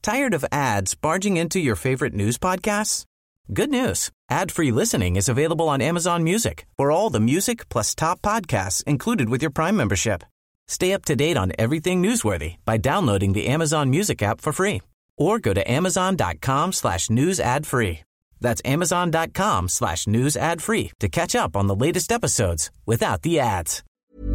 Tired of ads barging into your favorite news podcasts? Good news. Ad-free listening is available on Amazon Music for all the music plus top podcasts included with your Prime membership. Stay up to date on everything newsworthy by downloading the Amazon Music app for free or go to amazon.com/news ad free. That's amazon.com/news ad free to catch up on the latest episodes without the ads.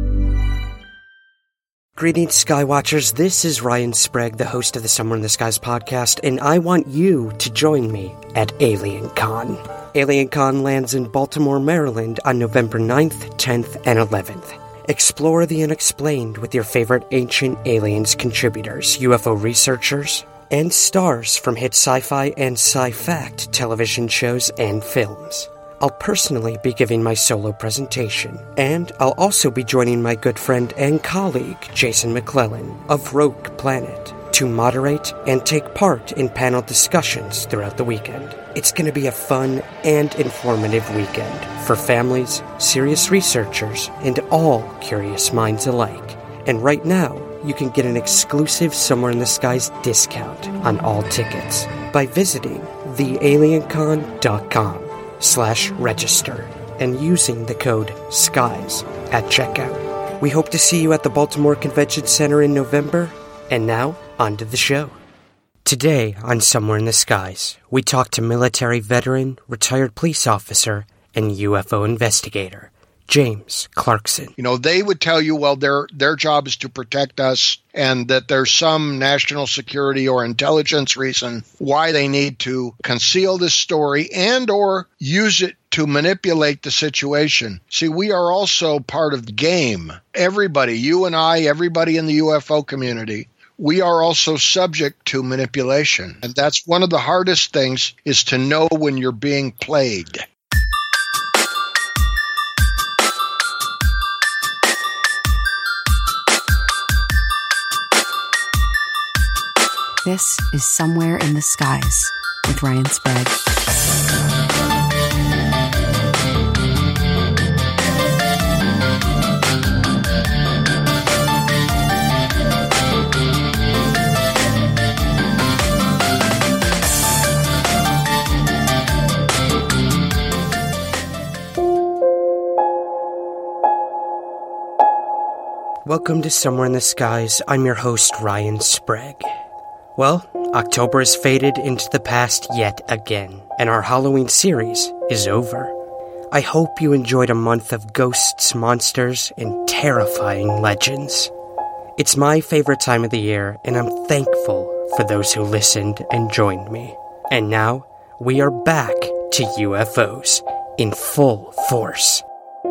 Greetings, Skywatchers. This is Ryan Sprague, the host of the Somewhere in the Skies podcast, and I want you to join me at AlienCon. AlienCon lands in Baltimore, Maryland on November 9th, 10th, and 11th. Explore the unexplained with your favorite Ancient Aliens contributors, UFO researchers, and stars from hit sci-fi and sci-fact television shows and films. I'll personally be giving my solo presentation, and I'll also be joining my good friend and colleague, Jason McClellan, of Rogue Planet, to moderate and take part in panel discussions throughout the weekend. It's going to be a fun and informative weekend for families, serious researchers, and all curious minds alike. And right now, you can get an exclusive Somewhere in the Skies discount on all tickets by visiting thealiencon.com/register and using the code SKIES at checkout. We hope to see you at the Baltimore Convention Center in November. And now, on to the show. Today on Somewhere in the Skies, we talk to military veteran, retired police officer, and UFO investigator, James Clarkson. You know, they would tell you, well, their job is to protect us and that there's some national security or intelligence reason why they need to conceal this story and or use it to manipulate the situation. See, we are also part of the game. Everybody, you and I, everybody in the UFO community, we are also subject to manipulation. And that's one of the hardest things, is to know when you're being played. This is Somewhere in the Skies with Ryan Sprague. Welcome to Somewhere in the Skies. I'm your host, Ryan Sprague. Well, October has faded into the past yet again, and our Halloween series is over. I hope you enjoyed a month of ghosts, monsters, and terrifying legends. It's my favorite time of the year, and I'm thankful for those who listened and joined me. And now, we are back to UFOs in full force.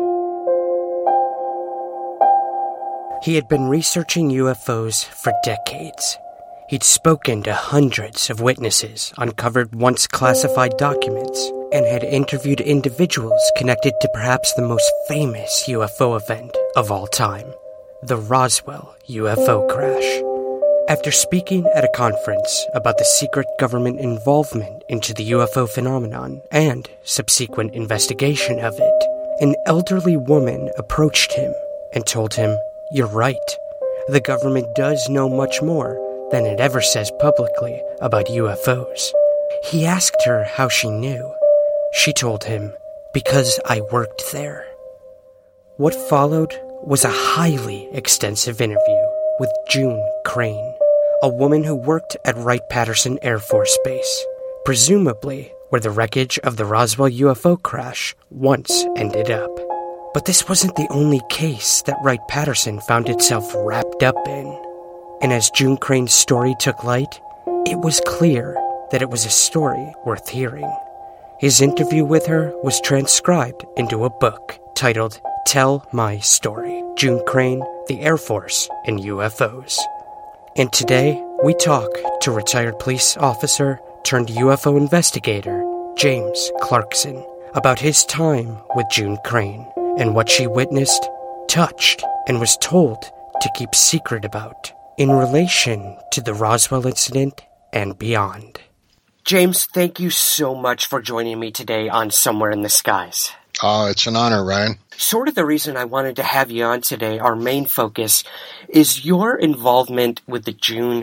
He had been researching UFOs for decades. He'd spoken to hundreds of witnesses, uncovered once classified documents, and had interviewed individuals connected to perhaps the most famous UFO event of all time, the Roswell UFO crash. After speaking at a conference about the secret government involvement into the UFO phenomenon and subsequent investigation of it, an elderly woman approached him and told him, "You're right. The government does know much more than it ever says publicly about UFOs." He asked her how she knew. She told him, "Because I worked there." What followed was a highly extensive interview with June Crane, a woman who worked at Wright-Patterson Air Force Base, presumably where the wreckage of the Roswell UFO crash once ended up. But this wasn't the only case that Wright-Patterson found itself wrapped up in. And as June Crane's story took light, it was clear that it was a story worth hearing. His interview with her was transcribed into a book titled Tell My Story, June Crane, the Air Force, and UFOs. And today, we talk to retired police officer turned UFO investigator James Clarkson about his time with June Crane and what she witnessed, touched, and was told to keep secret about in relation to the Roswell incident and beyond. James, thank you so much for joining me today on Somewhere in the Skies. Oh, it's an honor, Ryan. Sort of the reason I wanted to have you on today, our main focus, is your involvement with the June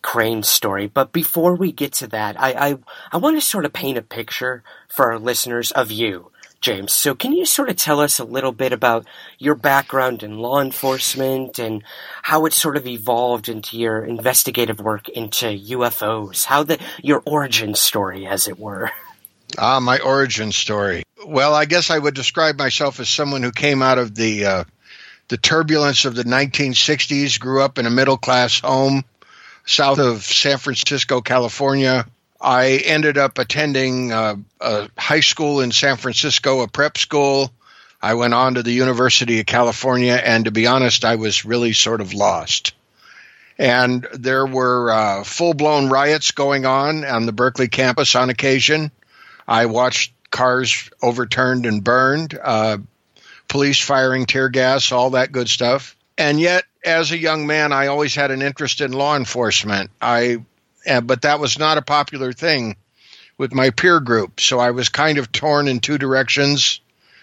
crane story. But before we get to that, I want to sort of paint a picture for our listeners of you, James. So can you sort of tell us a little bit about your background in law enforcement and how it sort of evolved into your investigative work into UFOs, your origin story, as it were? My origin story. Well, I guess I would describe myself as someone who came out of the turbulence of the 1960s, grew up in a middle-class home south of San Francisco, California. I ended up attending a high school in San Francisco, a prep school. I went on to the University of California, and to be honest, I was really sort of lost. And there were full-blown riots going on the Berkeley campus on occasion. I watched cars overturned and burned, police firing tear gas, all that good stuff. And yet, as a young man, I always had an interest in law enforcement. But that was not a popular thing with my peer group. So I was kind of torn in two directions.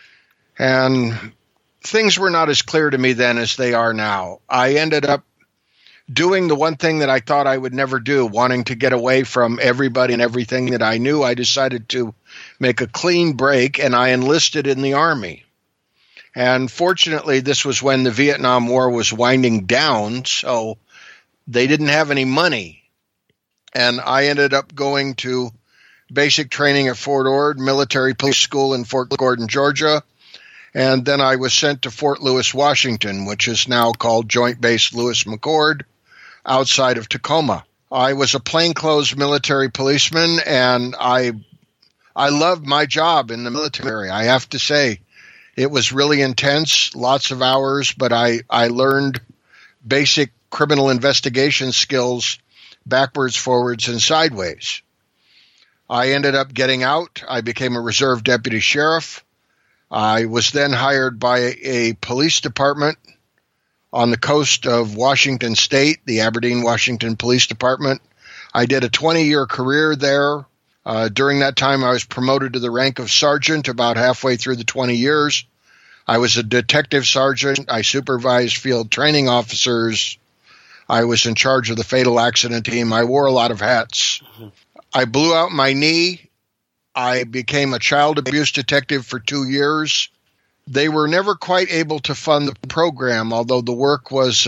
And things were not as clear to me then as they are now. I ended up doing the one thing that I thought I would never do, wanting to get away from everybody and everything that I knew. I decided to make a clean break, and I enlisted in the Army. And fortunately, this was when the Vietnam War was winding down, so they didn't have any money. And I ended up going to basic training at Fort Ord, military police school in Fort Gordon, Georgia. And then I was sent to Fort Lewis, Washington, which is now called Joint Base Lewis-McChord, outside of Tacoma. I was a plainclothes military policeman, and I loved my job in the military. I have to say, it was really intense, lots of hours, but I learned basic criminal investigation skills backwards, forwards, and sideways. I ended up getting out. I became a reserve deputy sheriff. I was then hired by a police department on the coast of Washington State, the Aberdeen, Washington Police Department. I did a 20-year career there. During that time, I was promoted to the rank of sergeant about halfway through the 20 years. I was a detective sergeant. I supervised field training officers. I was in charge of the fatal accident team. I wore a lot of hats. Mm-hmm. I blew out my knee. I became a child abuse detective for 2 years. They were never quite able to fund the program, although the work was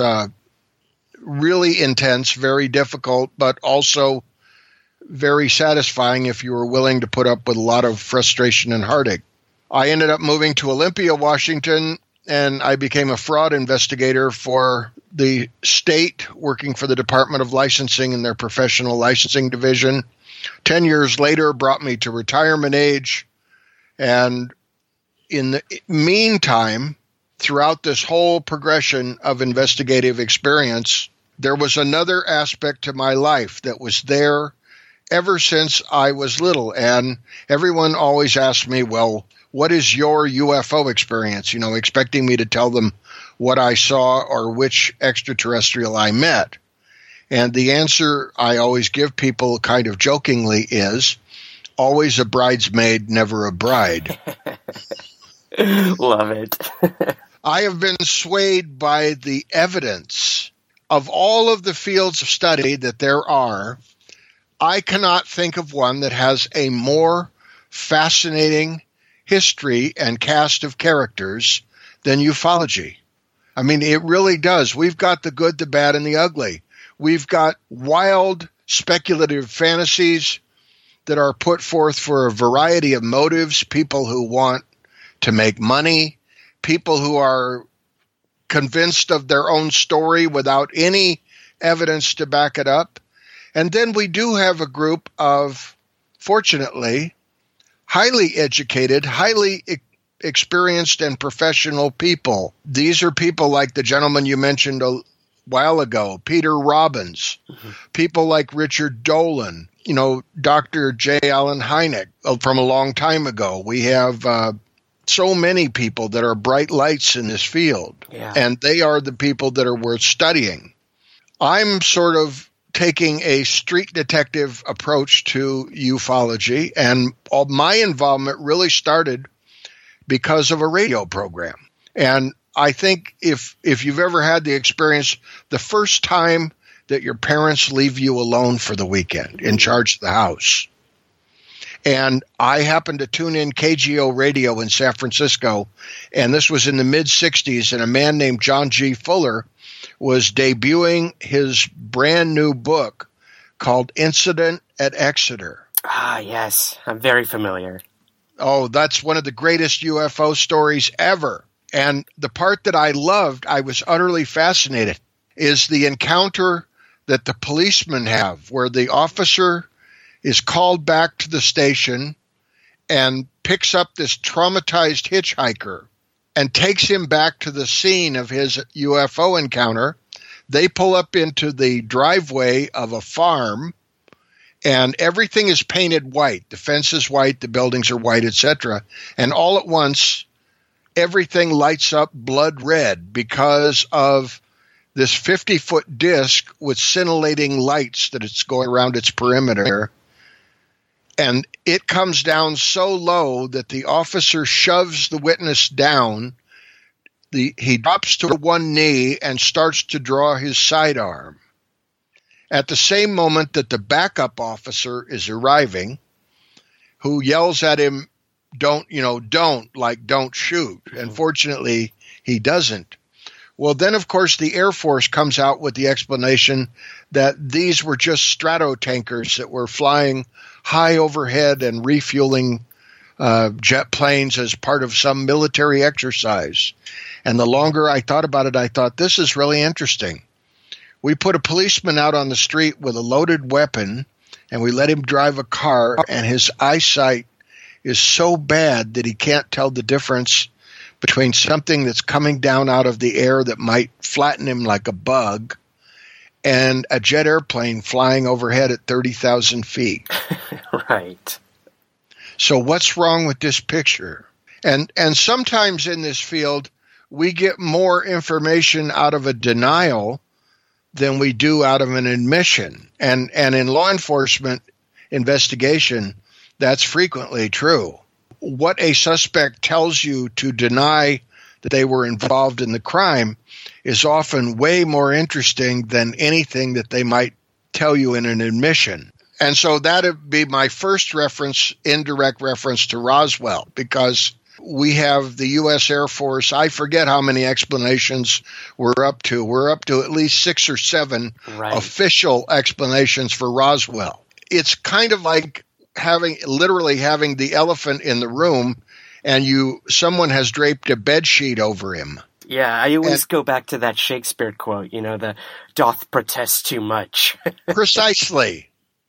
really intense, very difficult, but also very satisfying if you were willing to put up with a lot of frustration and heartache. I ended up moving to Olympia, Washington, and I became a fraud investigator for the state, working for the Department of Licensing in their professional licensing division. 10 years later brought me to retirement age, and in the meantime, throughout this whole progression of investigative experience, there was another aspect to my life that was there ever since I was little. And everyone always asked me, well, what is your UFO experience? Expecting me to tell them what I saw or which extraterrestrial I met. And the answer I always give people kind of jokingly is, always a bridesmaid, never a bride. Love it. I have been swayed by the evidence of all of the fields of study that there are. I cannot think of one that has a more fascinating history and cast of characters than ufology. I mean, it really does. We've got the good, the bad, and the ugly. We've got wild, speculative fantasies that are put forth for a variety of motives, people who want to make money, people who are convinced of their own story without any evidence to back it up. And then we do have a group of, fortunately, highly educated, highly experienced and professional people. These are people like the gentleman you mentioned a while ago, Peter Robbins, people like Richard Dolan, Dr. J. Allen Hynek from a long time ago. We have so many people that are bright lights in this field, and they are the people that are worth studying. I'm sort of taking a street detective approach to ufology, and all my involvement really started because of a radio program. And I think if you've ever had the experience, the first time that your parents leave you alone for the weekend in charge of the house. And I happened to tune in KGO radio in San Francisco, and this was in the mid-'60s, and a man named John G. Fuller was debuting his brand new book called Incident at Exeter. Ah, yes. I'm very familiar. Oh, that's one of the greatest UFO stories ever. And the part that I loved, I was utterly fascinated, is the encounter that the policemen have, where the officer is called back to the station and picks up this traumatized hitchhiker and takes him back to the scene of his UFO encounter. They pull up into the driveway of a farm, and everything is painted white. The fence is white, the buildings are white, etc. And all at once, everything lights up blood red because of this 50-foot disc with scintillating lights that it's going around its perimeter. And it comes down so low that the officer shoves the witness down. He drops to one knee and starts to draw his sidearm. At the same moment that the backup officer is arriving, who yells at him, don't shoot. And fortunately, he doesn't. Well, then, of course, the Air Force comes out with the explanation that these were just Stratotankers that were flying high overhead and refueling jet planes as part of some military exercise. And the longer I thought about it, I thought, this is really interesting. We put a policeman out on the street with a loaded weapon, and we let him drive a car, and his eyesight is so bad that he can't tell the difference between something that's coming down out of the air that might flatten him like a bug and a jet airplane flying overhead at 30,000 feet. Right. So what's wrong with this picture? And sometimes in this field, we get more information out of a denial than we do out of an admission. And in law enforcement investigation, that's frequently true. What a suspect tells you to deny that they were involved in the crime is often way more interesting than anything that they might tell you in an admission. And so that would be my first reference, indirect reference to Roswell, because we have the U.S. Air Force. I forget how many explanations we're up to. We're up to at least 6 or 7 official explanations for Roswell. It's kind of like literally having the elephant in the room, and someone has draped a bed sheet over him. Yeah, I always go back to that Shakespeare quote, the doth protest too much. Precisely.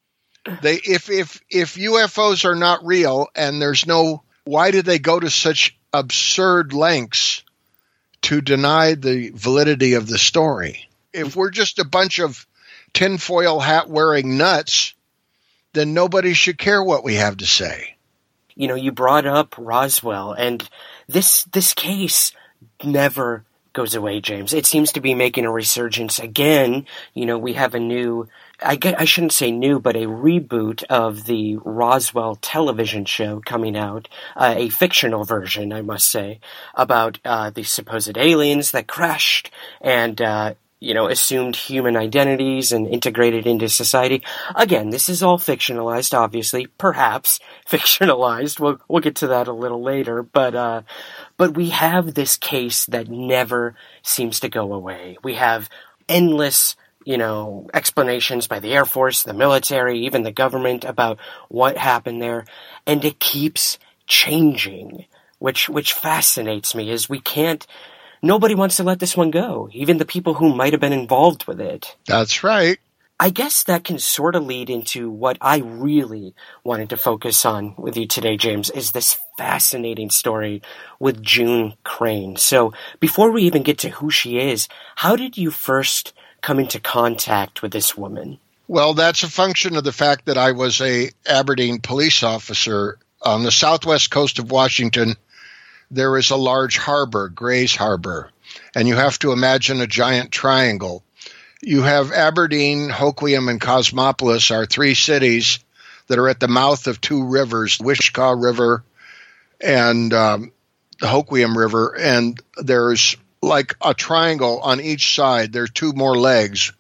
If UFOs are not real and why do they go to such absurd lengths to deny the validity of the story? If we're just a bunch of tinfoil hat wearing nuts, then nobody should care what we have to say. You brought up Roswell, and this case never goes away, James. It seems to be making a resurgence again. We have a new, I shouldn't say new, but a reboot of the Roswell television show coming out, a fictional version, I must say, about the supposed aliens that crashed and assumed human identities and integrated into society. Again, this is all fictionalized, obviously, perhaps fictionalized. We'll get to that a little later, but we have this case that never seems to go away. We have endless, explanations by the Air Force, the military, even the government about what happened there, and it keeps changing, which fascinates me. Is nobody wants to let this one go, even the people who might have been involved with it. That's right. I guess that can sort of lead into what I really wanted to focus on with you today, James, is this fascinating story with June Crane. So before we even get to who she is, how did you first come into contact with this woman? Well, that's a function of the fact that I was a Aberdeen police officer on the southwest coast of Washington. There is a large harbor, Grays Harbor, and you have to imagine a giant triangle. You have Aberdeen, Hoquiam, and Cosmopolis are 3 cities that are at the mouth of 2 rivers, the Wishkah River and the Hoquiam River, and there's like a triangle on each side. There are 2 more legs.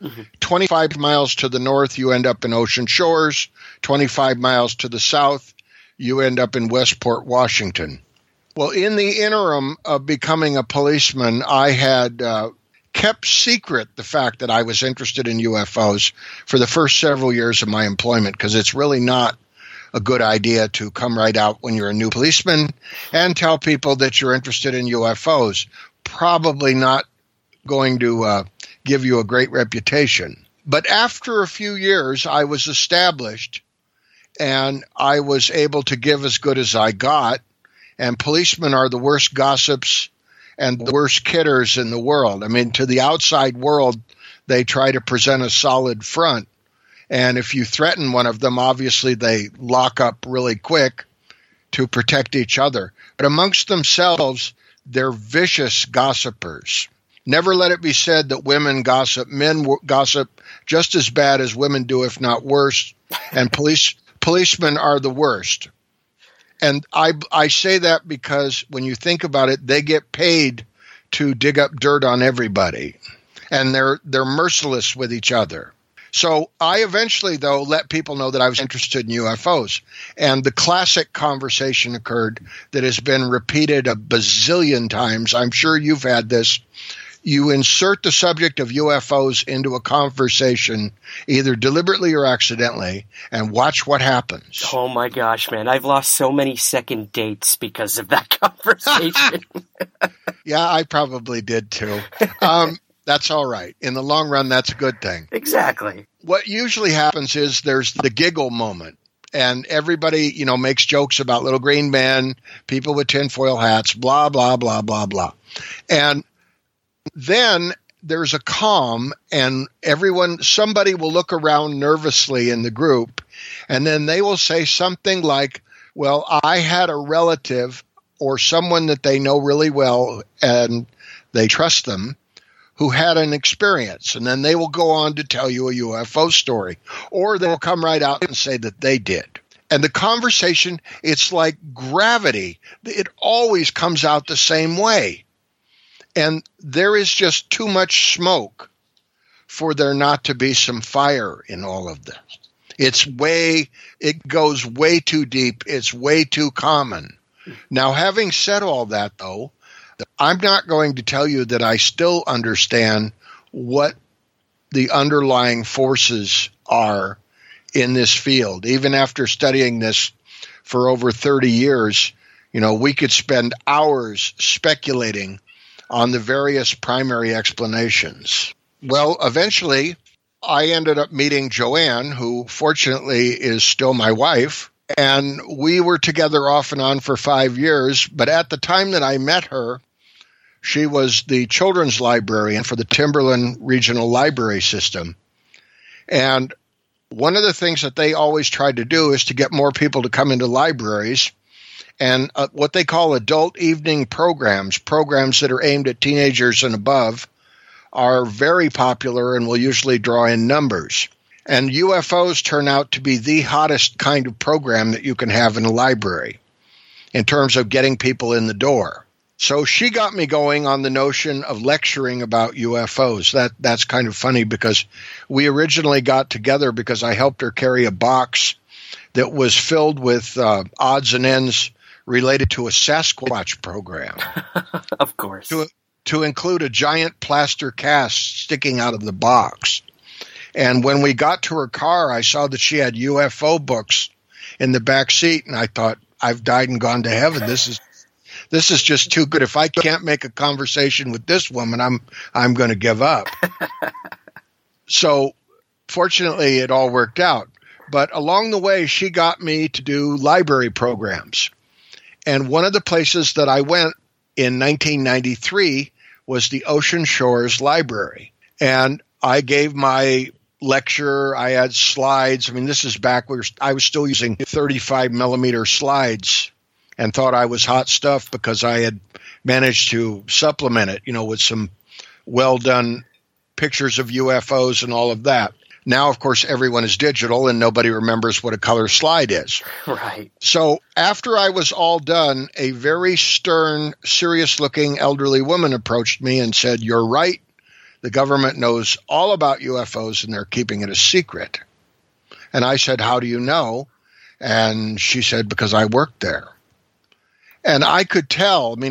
25 miles to the north, you end up in Ocean Shores. 25 miles to the south, you end up in Westport, Washington. Well, in the interim of becoming a policeman, I had kept secret the fact that I was interested in UFOs for the first several years of my employment, because it's really not a good idea to come right out when you're a new policeman and tell people that you're interested in UFOs. Probably not going to give you a great reputation. But after a few years, I was established and I was able to give as good as I got. And policemen are the worst gossips and the worst kidders in the world. I mean, to the outside world, they try to present a solid front. And if you threaten one of them, obviously they lock up really quick to protect each other. But amongst themselves, they're vicious gossipers. Never let it be said that women gossip. Men gossip just as bad as women do, if not worse. And policemen are the worst. And I say that because when you think about it, they get paid to dig up dirt on everybody. And they're merciless with each other. So I eventually, though, let people know that I was interested in UFOs. And the classic conversation occurred that has been repeated a bazillion times. I'm sure you've had this. You insert the subject of UFOs into a conversation, either deliberately or accidentally, and watch what happens. Oh, my gosh, man. I've lost so many second dates because of that conversation. Yeah, I probably did, too. That's all right. In the long run, that's a good thing. Exactly. What usually happens is there's the giggle moment. And everybody, makes jokes about little green men, people with tinfoil hats, blah, blah, blah, blah, blah. And then there's a calm, and somebody will look around nervously in the group, and then they will say something like, well, I had a relative or someone that they know really well and they trust them who had an experience, and then they will go on to tell you a UFO story, or they'll come right out and say that they did. And the conversation, it's like gravity. It always comes out the same way. And there is just too much smoke for there not to be some fire in all of this. It goes way too deep. It's way too common. Now, having said all that, though, I'm not going to tell you that I still understand what the underlying forces are in this field. Even after studying this for over 30 years, we could spend hours speculating on the various primary explanations. Well, eventually, I ended up meeting Joanne, who fortunately is still my wife, and we were together off and on for 5 years. But at the time that I met her, she was the children's librarian for the Timberland Regional Library System. And one of the things that they always tried to do is to get more people to come into libraries. And what they call adult evening programs that are aimed at teenagers and above, are very popular and will usually draw in numbers. And UFOs turn out to be the hottest kind of program that you can have in a library in terms of getting people in the door. So she got me going on the notion of lecturing about UFOs. That's kind of funny because we originally got together because I helped her carry a box that was filled with odds and ends related to a Sasquatch program. Of course. To include a giant plaster cast sticking out of the box. And when we got to her car, I saw that she had UFO books in the back seat, and I thought, I've died and gone to heaven. This is just too good. If I can't make a conversation with this woman, I'm going to give up. So fortunately, it all worked out. But along the way, she got me to do library programs. And one of the places that I went in 1993 was the Ocean Shores Library. And I gave my lecture. I had slides. I mean, this is back where I was still using 35 millimeter slides and thought I was hot stuff because I had managed to supplement it, with some well done pictures of UFOs and all of that. Now, of course, everyone is digital and nobody remembers what a color slide is. Right. So after I was all done, a very stern, serious-looking elderly woman approached me and said, "You're right. the government knows all about UFOs and they're keeping it a secret. And I said, how do you know? And she said, because I worked there. And I could tell, I mean,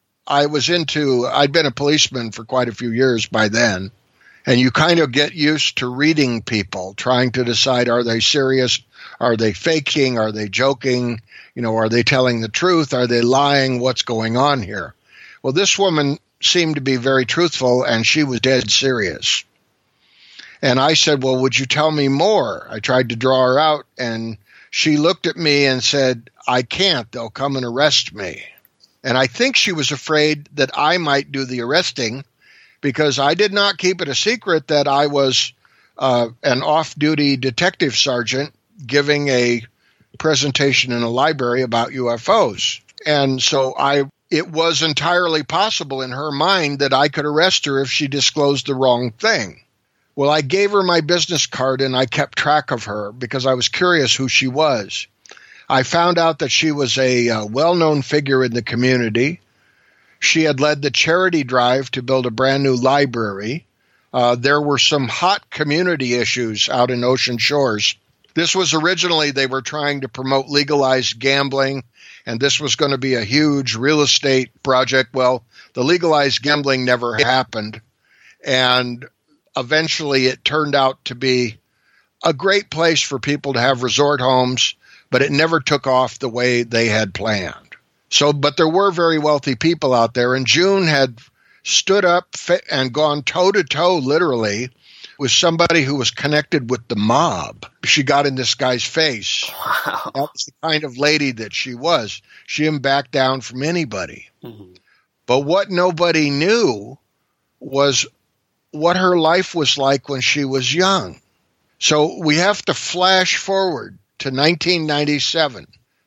I'd been a policeman for quite a few years by then. And you kind of get used to reading people, trying to decide, are they serious? Are they faking? Are they joking? Are they telling the truth? Are they lying? What's going on here? Well, this woman seemed to be very truthful, and she was dead serious. And I said, well, would you tell me more? I tried to draw her out, and she looked at me and said, I can't. They'll come and arrest me. And I think she was afraid that I might do the arresting, because I did not keep it a secret that I was an off-duty detective sergeant giving a presentation in a library about UFOs. And so it was entirely possible in her mind that I could arrest her if she disclosed the wrong thing. Well, I gave her my business card and I kept track of her because I was curious who she was. I found out that she was a well-known figure in the community. She had led the charity drive to build a brand new library. There were some hot community issues out in Ocean Shores. This was originally, they were trying to promote legalized gambling, and this was going to be a huge real estate project. Well, the legalized gambling never happened, and eventually it turned out to be a great place for people to have resort homes, but it never took off the way they had planned. But there were very wealthy people out there, and June had stood up and gone toe-to-toe, literally, with somebody who was connected with the mob. She got in this guy's face. Wow. That was the kind of lady that she was. She didn't back down from anybody. Mm-hmm. But what nobody knew was what her life was like when she was young. So we have to flash forward to 1997.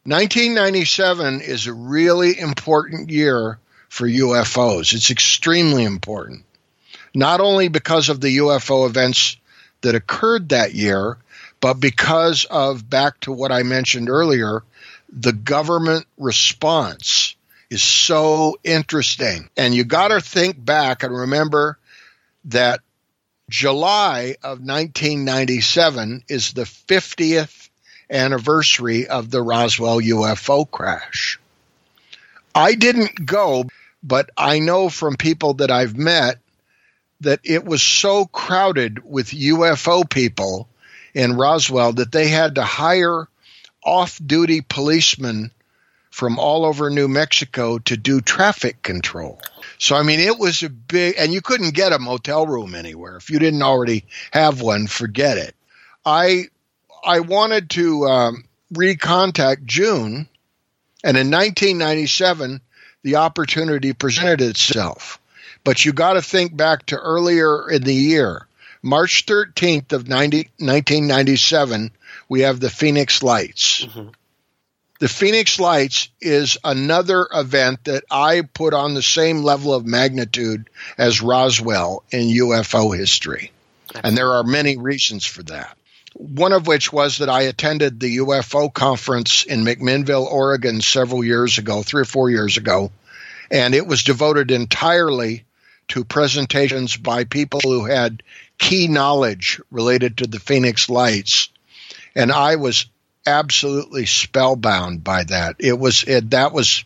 1997 is a really important year for UFOs. It's extremely important, not only because of the UFO events that occurred that year, but because of, back to what I mentioned earlier, the government response is so interesting. And you got to think back and remember that July of 1997 is the 50th anniversary of the Roswell UFO crash. I didn't go, but I know from people that I've met that it was so crowded with UFO people in Roswell that they had to hire off-duty policemen from all over New Mexico to do traffic control. So, I mean, it was a big, and you couldn't get a motel room anywhere. If you didn't already have one, forget it. I wanted to recontact June, and in 1997, the opportunity presented itself. But you got to think back to earlier in the year. March 13th of 1997, we have the Phoenix Lights. Mm-hmm. The Phoenix Lights is another event that I put on the same level of magnitude as Roswell in UFO history. And there are many reasons for that. One of which was that I attended the UFO conference in McMinnville, Oregon several years ago, 3 or 4 years ago, and it was devoted entirely to presentations by people who had key knowledge related to the Phoenix Lights, and I was absolutely spellbound by that. That was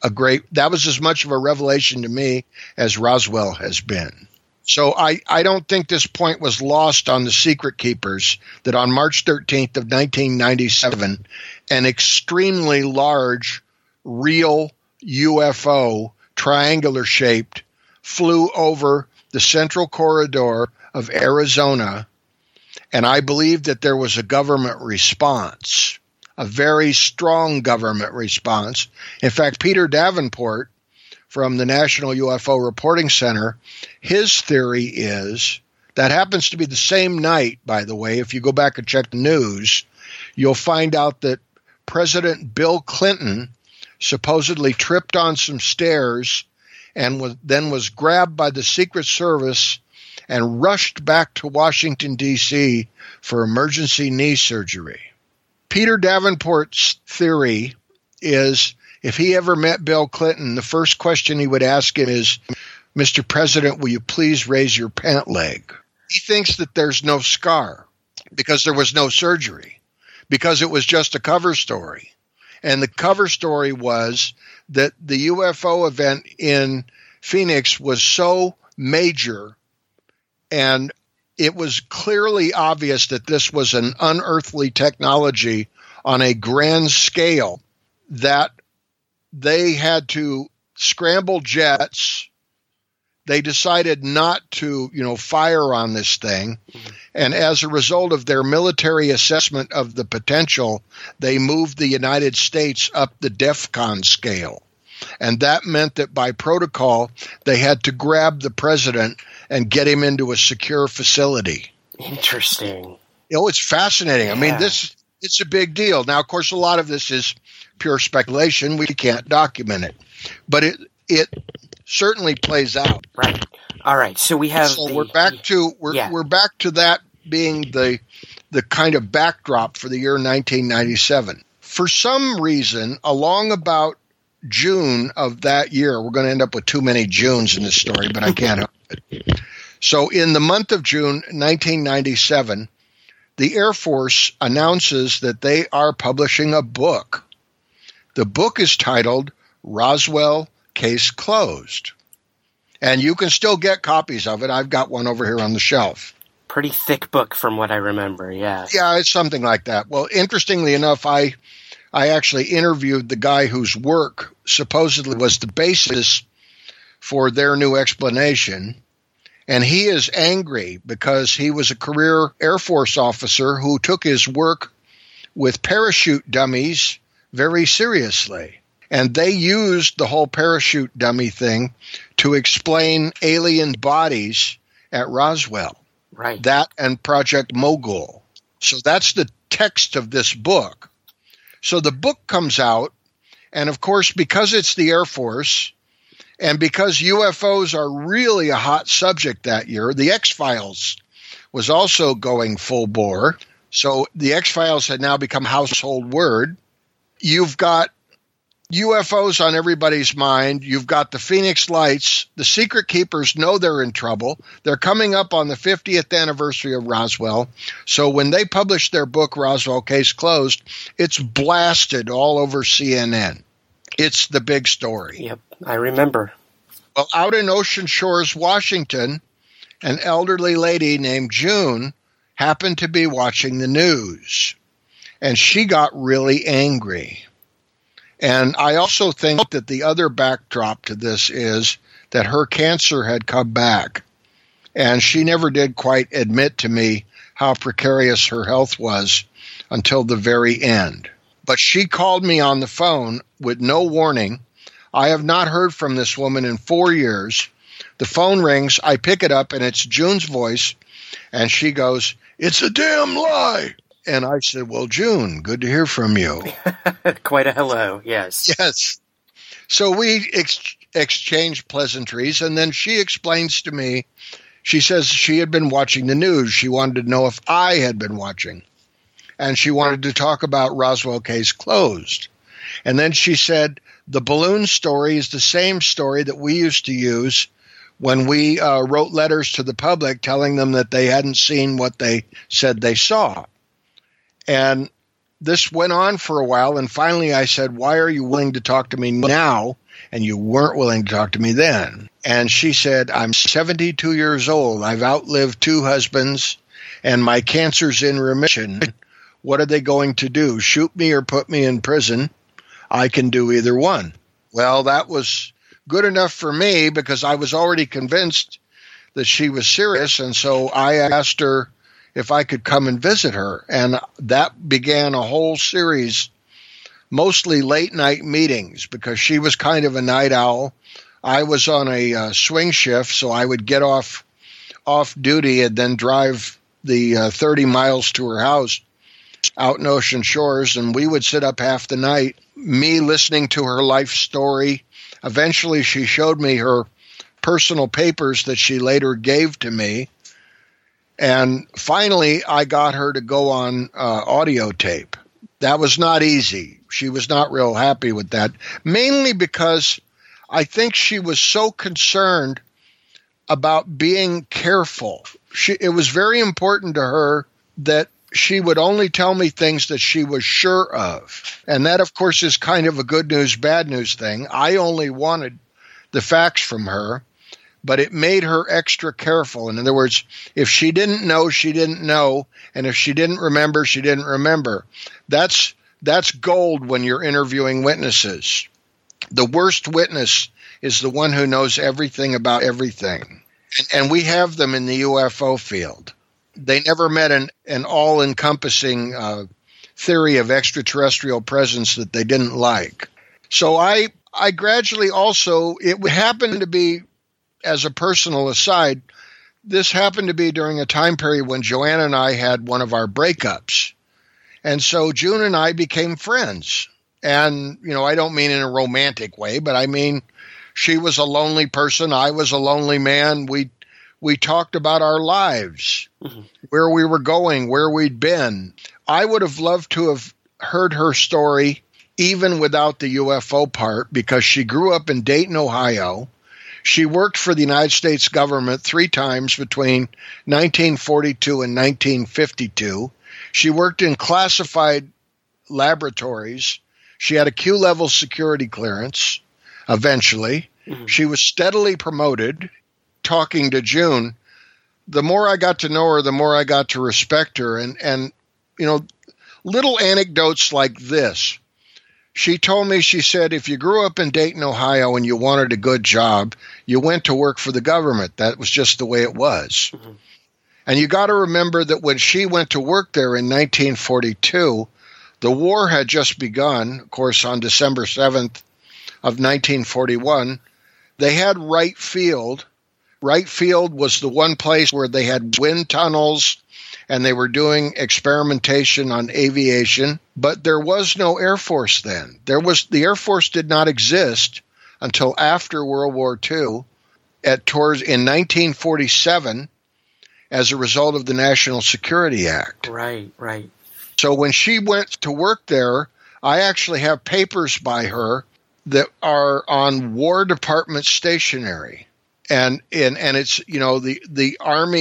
as much of a revelation to me as Roswell has been. So I don't think this point was lost on the secret keepers that on March 13th of 1997, an extremely large, real UFO, triangular-shaped, flew over the central corridor of Arizona, and I believe that there was a government response, a very strong government response. In fact, Peter Davenport from the National UFO Reporting Center, his theory is, that happens to be the same night, by the way, if you go back and check the news, you'll find out that President Bill Clinton supposedly tripped on some stairs and then was grabbed by the Secret Service and rushed back to Washington, D.C. for emergency knee surgery. Peter Davenport's theory is if he ever met Bill Clinton, the first question he would ask him is, Mr. President, will you please raise your pant leg? He thinks that there's no scar because there was no surgery, because it was just a cover story. And the cover story was that the UFO event in Phoenix was so major, and it was clearly obvious that this was an unearthly technology on a grand scale, that they had to scramble jets. They decided not to, fire on this thing. And as a result of their military assessment of the potential, they moved the United States up the DEFCON scale. And that meant that by protocol, they had to grab the president and get him into a secure facility. Interesting. It's fascinating. Yeah. I mean, it's a big deal. Now, of course, a lot of this is pure speculation. We can't document it. But it certainly plays out. Right. All right. So we have. So we're back to that being the kind of backdrop for the year 1997. For some reason, along about June of that year, we're going to end up with too many Junes in this story, but I can't help it. So in the month of June 1997, the Air Force announces that they are publishing a book. The book is titled Roswell Case Closed. And you can still get copies of it. I've got one over here on the shelf. Pretty thick book from what I remember, yeah. Yeah, it's something like that. Well, interestingly enough, I actually interviewed the guy whose work supposedly was the basis for their new explanation. And he is angry because he was a career Air Force officer who took his work with parachute dummies very seriously. And they used the whole parachute dummy thing to explain alien bodies at Roswell. Right. That and Project Mogul. So that's the text of this book. So the book comes out, and of course, because it's the Air Force, and because UFOs are really a hot subject that year, the X-Files was also going full bore. So the X-Files had now become a household word. You've got UFOs on everybody's mind. You've got the Phoenix Lights. The Secret Keepers know they're in trouble. They're coming up on the 50th anniversary of Roswell. So when they publish their book, Roswell Case Closed, it's blasted all over CNN. It's the big story. Yep, I remember. Well, out in Ocean Shores, Washington, an elderly lady named June happened to be watching the news, and she got really angry. And I also think that the other backdrop to this is that her cancer had come back, and she never did quite admit to me how precarious her health was until the very end. But she called me on the phone with no warning. I have not heard from this woman in 4 years. The phone rings. I pick it up, and it's June's voice, and she goes, "It's a damn lie." And I said, "Well, June, good to hear from you." Quite a hello, yes. Yes. So we exchanged pleasantries, and then she explains to me, she says she had been watching the news. She wanted to know if I had been watching. And she wanted to talk about Roswell Case Closed. And then she said, the balloon story is the same story that we used to use when we wrote letters to the public telling them that they hadn't seen what they said they saw. And this went on for a while, and finally I said, "Why are you willing to talk to me now, and you weren't willing to talk to me then?" And she said, "I'm 72 years old. I've outlived 2 husbands, and my cancer's in remission. What are they going to do, shoot me or put me in prison? I can do either one." Well, that was good enough for me because I was already convinced that she was serious, and so I asked her if I could come and visit her. And that began a whole series, mostly late night meetings, because she was kind of a night owl. I was on a swing shift, so I would get off duty and then drive the 30 miles to her house out in Ocean Shores, and we would sit up half the night, me listening to her life story. Eventually, she showed me her personal papers that she later gave to me. And finally, I got her to go on audio tape. That was not easy. She was not real happy with that, mainly because I think she was so concerned about being careful. It was very important to her that she would only tell me things that she was sure of. And that, of course, is kind of a good news, bad news thing. I only wanted the facts from her, but it made her extra careful. In other words, if she didn't know, she didn't know. And if she didn't remember, she didn't remember. That's gold when you're interviewing witnesses. The worst witness is the one who knows everything about everything. And we have them in the UFO field. They never met an all-encompassing theory of extraterrestrial presence that they didn't like. So I gradually also, it happened to be, as a personal aside, this happened to be during a time period when Joanna and I had one of our breakups. And so June and I became friends. And, I don't mean in a romantic way, but I mean, she was a lonely person. I was a lonely man. We talked about our lives, where we were going, where we'd been. I would have loved to have heard her story even without the UFO part, because she grew up in Dayton, Ohio. She worked for the United States government 3 times between 1942 and 1952. She worked in classified laboratories. She had a Q-level security clearance eventually. She was steadily promoted. Talking to June, the more I got to know her, the more I got to respect her. And little anecdotes like this. She told me, she said, if you grew up in Dayton, Ohio, and you wanted a good job, you went to work for the government. That was just the way it was. And you got to remember that when she went to work there in 1942, the war had just begun. Of course, on December 7th of 1941, they had Wright Field. Wright Field was the one place where they had wind tunnels and they were doing experimentation on aviation, but there was no Air Force then. The Air Force did not exist until after World War II, in 1947, as a result of the National Security Act. Right. So when she went to work there, I actually have papers by her that are on War Department stationery. And it's, the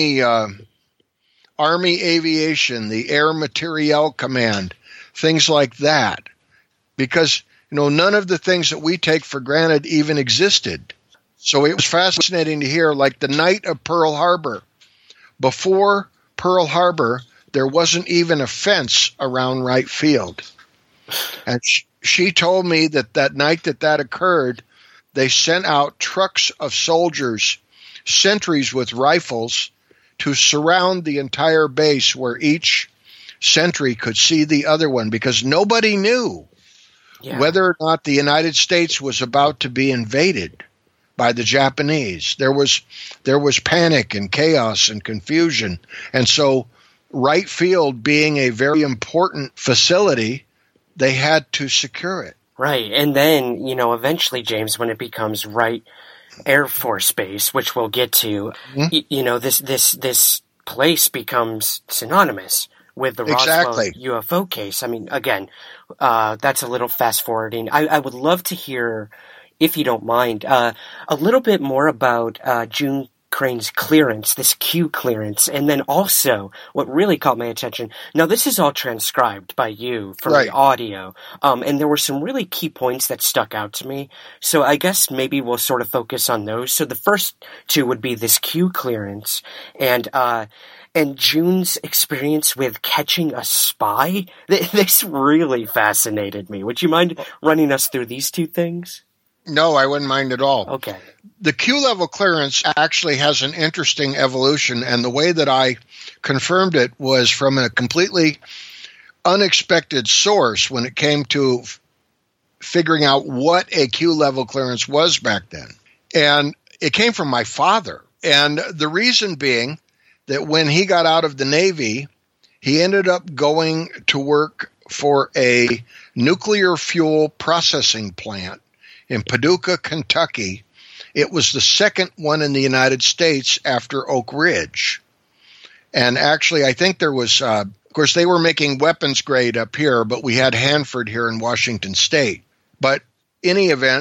Army Aviation, the Air Materiel Command, things like that. Because, none of the things that we take for granted even existed. So it was fascinating to hear, like the night of Pearl Harbor. Before Pearl Harbor, there wasn't even a fence around Wright Field. And she told me that night that occurred, they sent out trucks of soldiers, sentries with rifles, to surround the entire base where each sentry could see the other one, because nobody knew whether or not the United States was about to be invaded by the Japanese. There was panic and chaos and confusion. And so Wright Field being a very important facility, they had to secure it. Right. And then, eventually, James, when it becomes Wright Air Force Base, which we'll get to, this place becomes synonymous with the Roswell UFO case. I mean, again, that's a little fast forwarding. I would love to hear, if you don't mind, a little bit more about June Crane's clearance, this Q clearance, and then also what really caught my attention. Now, this is all transcribed by you from the audio, and there were some really key points that stuck out to me. So I guess maybe we'll sort of focus on those. So the first 2 would be this Q clearance and June's experience with catching a spy. This really fascinated me. Would you mind running us through these 2 things? No, I wouldn't mind at all. Okay. The Q-level clearance actually has an interesting evolution, and the way that I confirmed it was from a completely unexpected source when it came to figuring out what a Q-level clearance was back then. And it came from my father. And the reason being that when he got out of the Navy, he ended up going to work for a nuclear fuel processing plant in Paducah, Kentucky. It was the second one in the United States after Oak Ridge. And actually, I think there was, of course, they were making weapons grade up here, but we had Hanford here in Washington State. But in any event,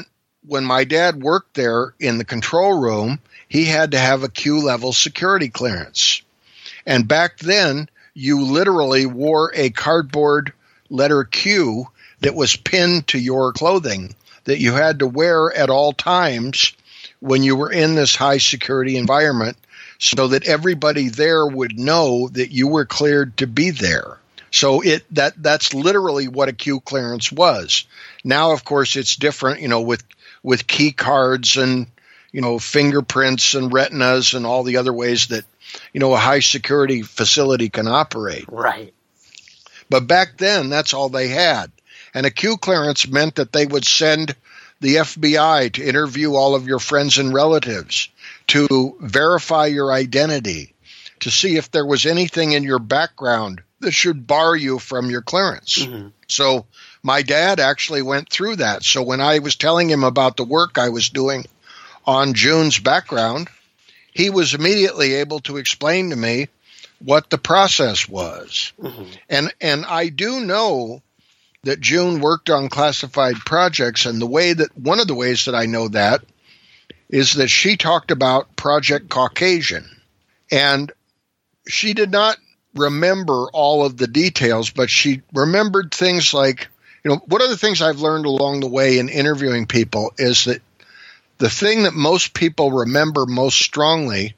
when my dad worked there in the control room, he had to have a Q-level security clearance. And back then, you literally wore a cardboard letter Q that was pinned to your clothing that you had to wear at all times when you were in this high security environment so that everybody there would know that you were cleared to be there. So that's literally what a Q clearance was. Now, of course, it's different, with key cards and, fingerprints and retinas and all the other ways that, a high security facility can operate. Right. But back then, that's all they had. And a Q clearance meant that they would send the FBI to interview all of your friends and relatives, to verify your identity, to see if there was anything in your background that should bar you from your clearance. Mm-hmm. So my dad actually went through that. So when I was telling him about the work I was doing on June's background, he was immediately able to explain to me what the process was. Mm-hmm. And I do know that June worked on classified projects, and one of the ways that I know that is that she talked about Project Caucasian. And she did not remember all of the details, but she remembered things like, one of the things I've learned along the way in interviewing people is that the thing that most people remember most strongly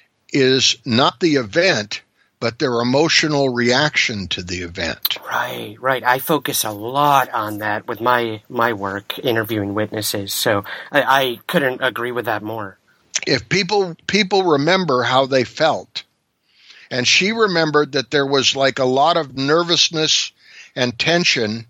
is not the event, but their emotional reaction to the event. Right. I focus a lot on that with my work interviewing witnesses, so I couldn't agree with that more. If people remember how they felt, and she remembered that there was like a lot of nervousness and tension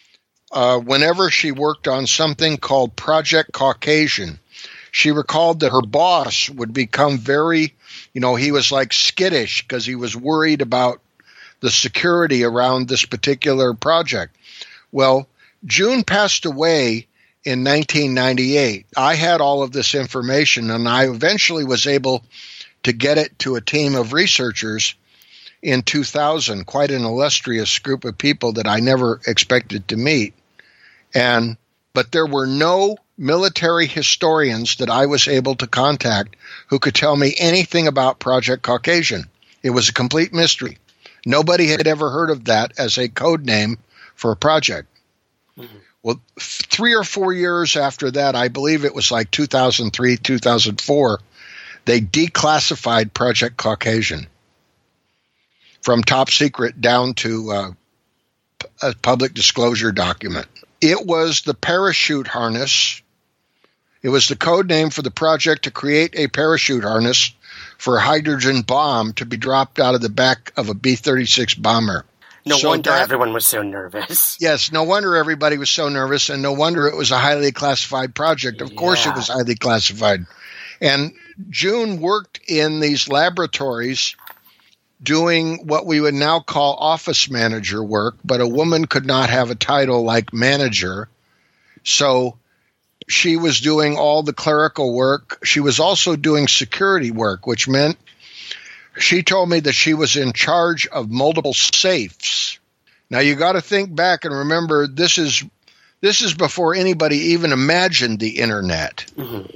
whenever she worked on something called Project Caucasian. She recalled that her boss would become very, he was like skittish because he was worried about the security around this particular project. Well, June passed away in 1998. I had all of this information, and I eventually was able to get it to a team of researchers in 2000, quite an illustrious group of people that I never expected to meet. But there were no military historians that I was able to contact who could tell me anything about Project Caucasian. It was a complete mystery. Nobody had ever heard of that as a code name for a project. Mm-hmm. Well, 3 or 4 years after that, I believe it was like 2003, 2004, they declassified Project Caucasian from top secret down to a public disclosure document. It was the parachute harness. It was the code name for the project to create a parachute harness for a hydrogen bomb to be dropped out of the back of a B-36 bomber. No wonder everyone was so nervous. Yes, no wonder everybody was so nervous, and no wonder it was a highly classified project. Of course it was highly classified. And June worked in these laboratories doing what we would now call office manager work, but a woman could not have a title like manager. So she was doing all the clerical work. She was also doing security work, which meant she told me that she was in charge of multiple safes. Now you got to think back and remember this is before anybody even imagined the internet. Mm-hmm.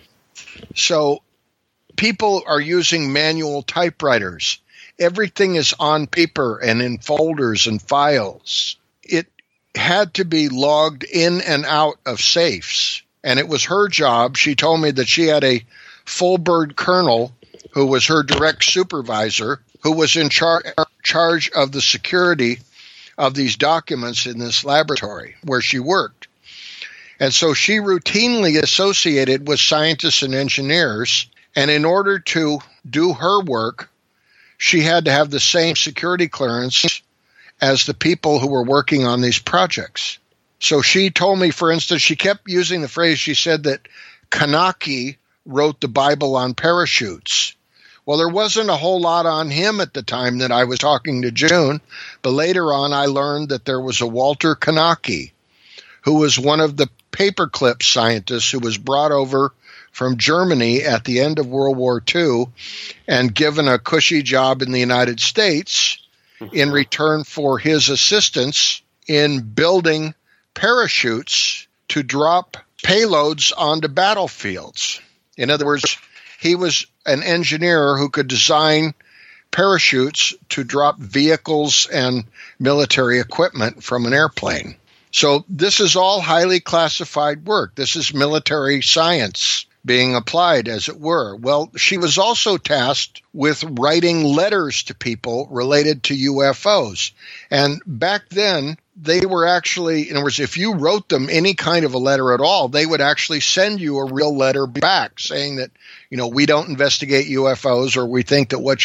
So people are using manual typewriters. Everything is on paper and in folders and files. It had to be logged in and out of safes. And it was her job. She told me that she had a full bird colonel who was her direct supervisor, who was in charge of the security of these documents in this laboratory where she worked. And so she routinely associated with scientists and engineers. And in order to do her work, she had to have the same security clearance as the people who were working on these projects. So she told me, for instance, she kept using the phrase, she said that Kanaki wrote the Bible on parachutes. Well, there wasn't a whole lot on him at the time that I was talking to June, but later on I learned that there was a Walter Kanaki, who was one of the paperclip scientists who was brought over from Germany at the end of World War II and given a cushy job in the United States in return for his assistance in building parachutes to drop payloads onto battlefields. In other words, he was an engineer who could design parachutes to drop vehicles and military equipment from an airplane. So this is all highly classified work. This is military science being applied, as it were. Well, she was also tasked with writing letters to people related to UFOs. And back then, they were actually, in other words, if you wrote them any kind of a letter at all, they would actually send you a real letter back saying that, we don't investigate UFOs, or we think that what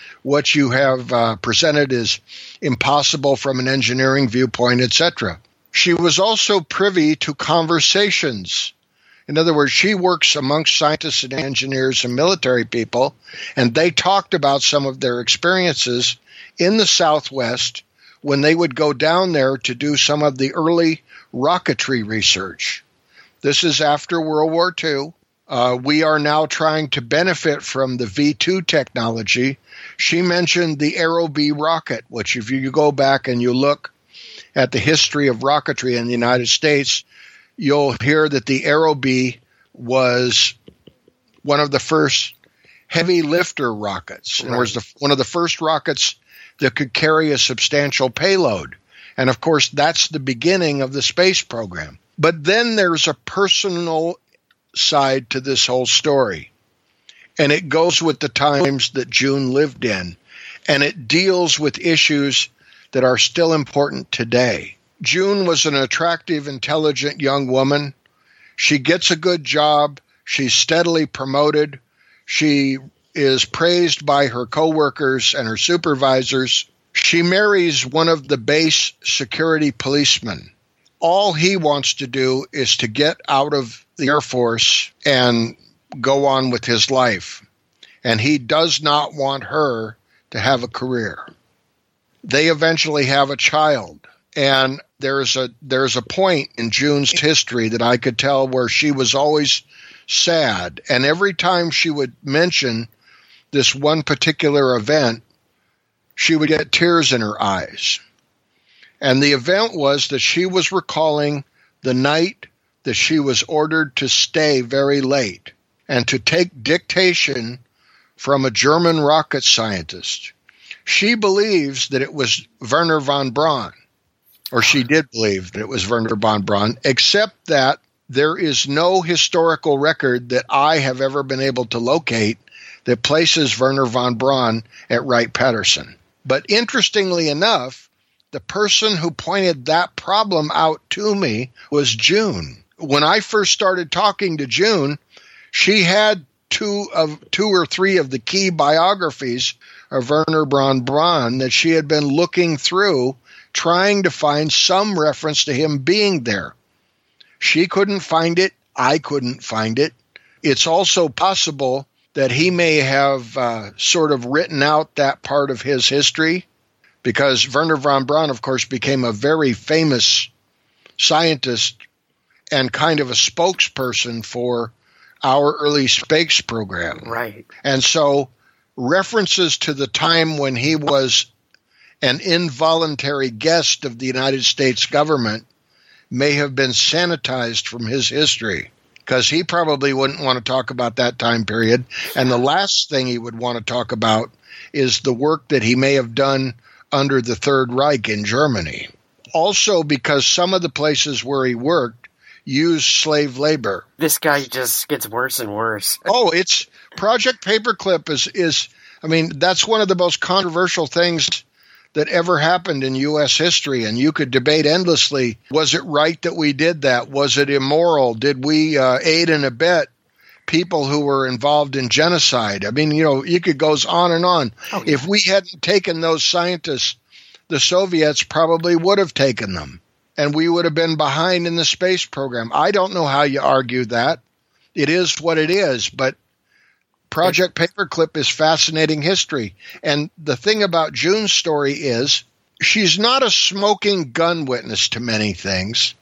you have presented is impossible from an engineering viewpoint, etc. She was also privy to conversations. In other words, she works amongst scientists and engineers and military people, and they talked about some of their experiences in the Southwest when they would go down there to do some of the early rocketry research. This is after World War II. We are now trying to benefit from the V2 technology. She mentioned the Aerobee rocket, which if you go back and you look at the history of rocketry in the United States, you'll hear that the Aerobee was one of the first heavy lifter rockets. Right. And it was one of the first rockets that could carry a substantial payload. And of course, that's the beginning of the space program. But then there's a personal side to this whole story. And it goes with the times that June lived in. And it deals with issues that are still important today. June was an attractive, intelligent young woman. She gets a good job. She's steadily promoted. She is praised by her coworkers and her supervisors. She marries one of the base security policemen. All he wants to do is to get out of the Air Force and go on with his life. And he does not want her to have a career. They eventually have a child. And there's a point in June's history that I could tell where she was always sad. And every time she would mention this one particular event, she would get tears in her eyes. And the event was that she was recalling the night that she was ordered to stay very late and to take dictation from a German rocket scientist. She believes that it was Wernher von Braun, or she did believe that it was Wernher von Braun, except that there is no historical record that I have ever been able to locate that places Wernher von Braun at Wright-Patterson. But interestingly enough, the person who pointed that problem out to me was June. When I first started talking to June, she had two or three of the key biographies of Wernher von Braun that she had been looking through, trying to find some reference to him being there. She couldn't find it. I couldn't find it. It's also possible that he may have sort of written out that part of his history, because Wernher von Braun, of course, became a very famous scientist and kind of a spokesperson for our early space program. Right. And so references to the time when he was an involuntary guest of the United States government may have been sanitized from his history, because he probably wouldn't want to talk about that time period. And the last thing he would want to talk about is the work that he may have done under the Third Reich in Germany. Also, because some of the places where he worked used slave labor. This guy just gets worse and worse. It's Project Paperclip is that's one of the most controversial things that ever happened in U.S. history, and you could debate endlessly. Was it right that we did that? Was it immoral? Did we aid and abet people who were involved in genocide? You could go on and on. Oh, yeah. If we hadn't taken those scientists, the Soviets probably would have taken them, and we would have been behind in the space program. I don't know how you argue that. It is what it is, but Project Paperclip is fascinating history. And the thing about June's story is she's not a smoking gun witness to many things,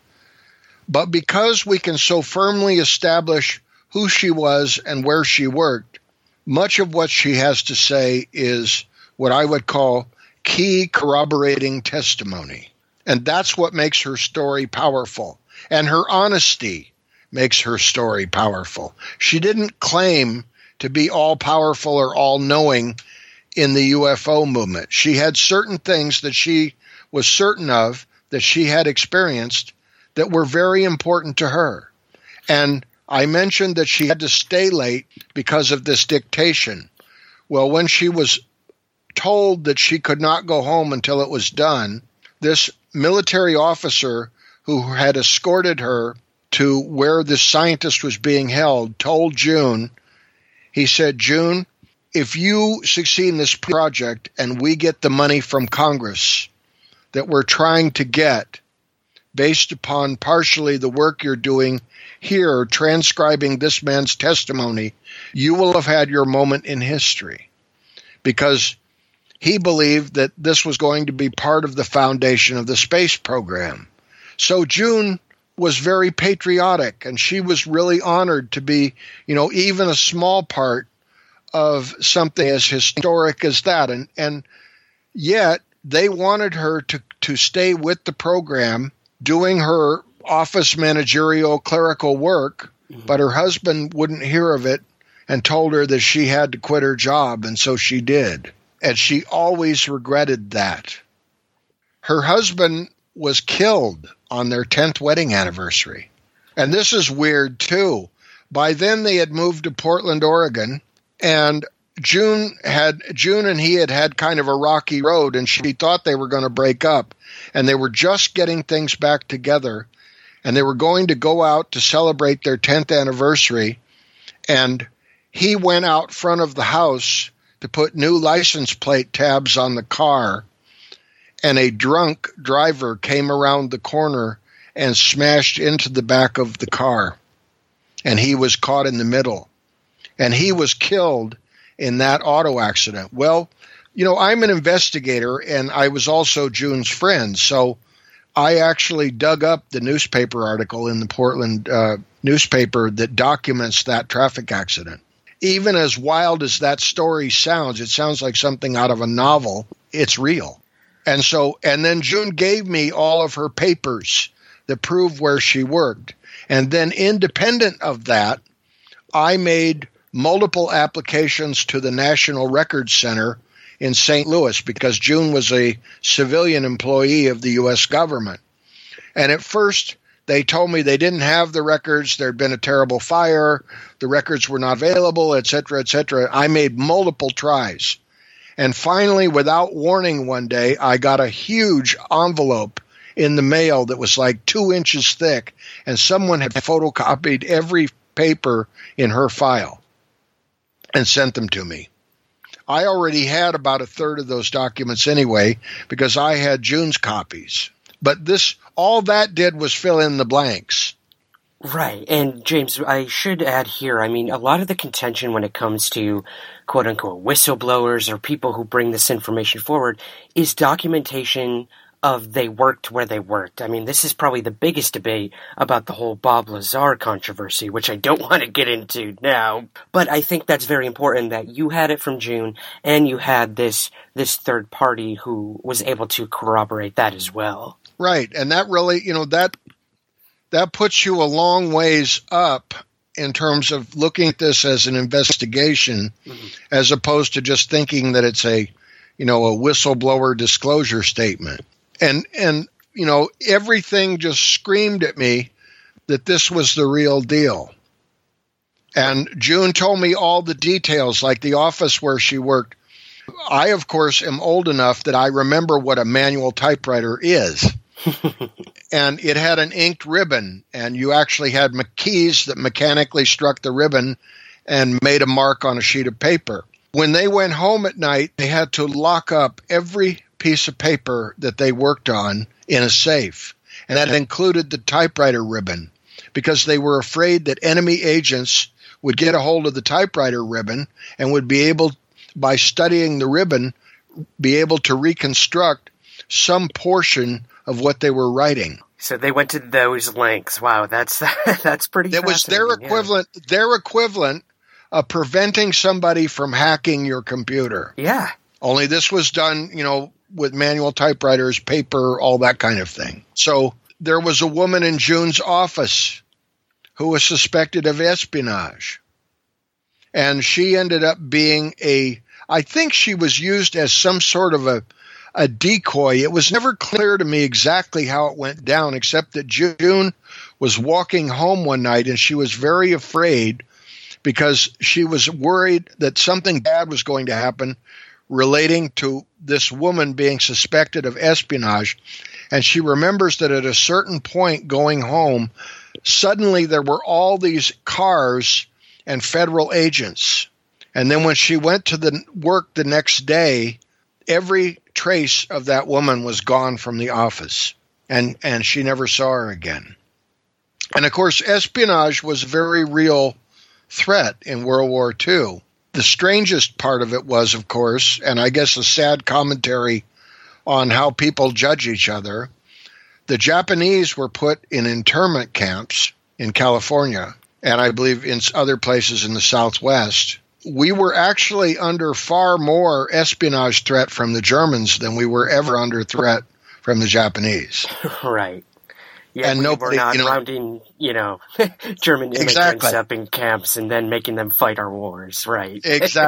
but because we can so firmly establish who she was and where she worked, much of what she has to say is what I would call key corroborating testimony. And that's what makes her story powerful. And her honesty makes her story powerful. She didn't claim to be all-powerful or all-knowing in the UFO movement. She had certain things that she was certain of, that she had experienced, that were very important to her. And I mentioned that she had to stay late because of this dictation. Well, when she was told that she could not go home until it was done, this military officer who had escorted her to where this scientist was being held told June, he said, "June, if you succeed in this project and we get the money from Congress that we're trying to get based upon partially the work you're doing here, transcribing this man's testimony, you will have had your moment in history." Because he believed that this was going to be part of the foundation of the space program. So June was very patriotic, and she was really honored to be, even a small part of something as historic as that. And yet they wanted her to stay with the program doing her office managerial clerical work, but her husband wouldn't hear of it and told her that she had to quit her job, and so she did. And she always regretted that. Her husband was killed on their 10th wedding anniversary. And this is weird, too. By then, they had moved to Portland, Oregon, and June and he had kind of a rocky road, and she thought they were going to break up. And they were just getting things back together, and they were going to go out to celebrate their 10th anniversary. And he went out front of the house to put new license plate tabs on the car, and a drunk driver came around the corner and smashed into the back of the car, and he was caught in the middle, and he was killed in that auto accident. Well, I'm an investigator, and I was also June's friend, so I actually dug up the newspaper article in the Portland newspaper that documents that traffic accident. Even as wild as that story sounds, it sounds like something out of a novel. It's real. And then June gave me all of her papers that prove where she worked. And then independent of that, I made multiple applications to the National Records Center in St. Louis because June was a civilian employee of the U.S. government. And at first, they told me they didn't have the records. There had been a terrible fire. The records were not available, et cetera, et cetera. I made multiple tries. And finally, without warning one day, I got a huge envelope in the mail that was like 2 inches thick, and someone had photocopied every paper in her file and sent them to me. I already had about a third of those documents anyway because I had June's copies. But all that did was fill in the blanks. Right. And James, I should add here, a lot of the contention when it comes to quote-unquote whistleblowers or people who bring this information forward is documentation of they worked where they worked. This is probably the biggest debate about the whole Bob Lazar controversy, which I don't want to get into now. But I think that's very important that you had it from June and you had this third party who was able to corroborate that as well. Right. And that really, that puts you a long ways up in terms of looking at this as an investigation, as opposed to just thinking that it's a whistleblower disclosure statement. And everything just screamed at me that this was the real deal. And June told me all the details, like the office where she worked. I, of course, am old enough that I remember what a manual typewriter is. And it had an inked ribbon, and you actually had keys that mechanically struck the ribbon and made a mark on a sheet of paper. When they went home at night, they had to lock up every piece of paper that they worked on in a safe, and that included the typewriter ribbon, because they were afraid that enemy agents would get a hold of the typewriter ribbon and would be able, by studying the ribbon, be able to reconstruct some portion of what they were writing. So they went to those lengths. Wow, that's pretty. That was their equivalent. Yeah. Their equivalent of preventing somebody from hacking your computer. Yeah. Only this was done, with manual typewriters, paper, all that kind of thing. So there was a woman in June's office who was suspected of espionage. And she ended up being I think she was used as some sort of a decoy. It was never clear to me exactly how it went down, except that June was walking home one night and she was very afraid because she was worried that something bad was going to happen relating to this woman being suspected of espionage. And she remembers that at a certain point going home, suddenly there were all these cars and federal agents. And then when she went to the work the next day, every trace of that woman was gone from the office, and she never saw her again. And of course, espionage was a very real threat in World War II. The strangest part of it was, of course, and I guess a sad commentary on how people judge each other, the Japanese were put in internment camps in California, and I believe in other places in the Southwest. We were actually under far more espionage threat from the Germans than we were ever under threat from the Japanese. Right. Yeah, and we're not rounding, German immigrants up in camps and then making them fight our wars, right?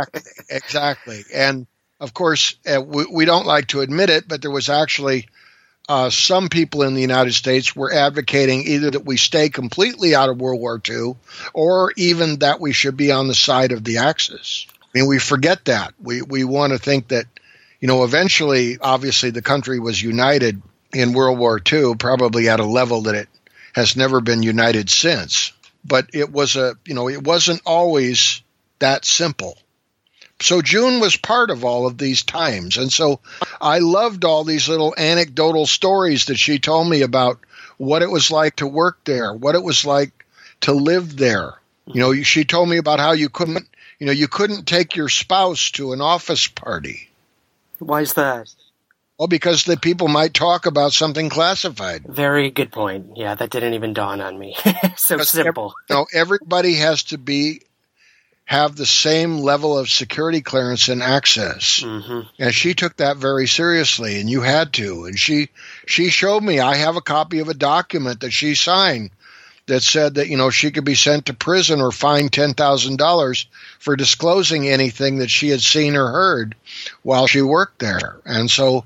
Exactly. And, of course, we don't like to admit it, but there was actually some people in the United States were advocating either that we stay completely out of World War II or even that we should be on the side of the Axis. I mean, we forget that. We want to think that, eventually, obviously, the country was united in World War II, probably at a level that it has never been united since. But it was it wasn't always that simple. So June was part of all of these times. And so I loved all these little anecdotal stories that she told me about what it was like to work there, what it was like to live there. She told me about how you couldn't take your spouse to an office party. Why is that? Well, because the people might talk about something classified. Very good point. Yeah, that didn't even dawn on me. So simple. Everybody has to have the same level of security clearance and access. Mm-hmm. And she took that very seriously, and you had to. And she showed me, I have a copy of a document that she signed that said that, she could be sent to prison or fined $10,000 for disclosing anything that she had seen or heard while she worked there. And so,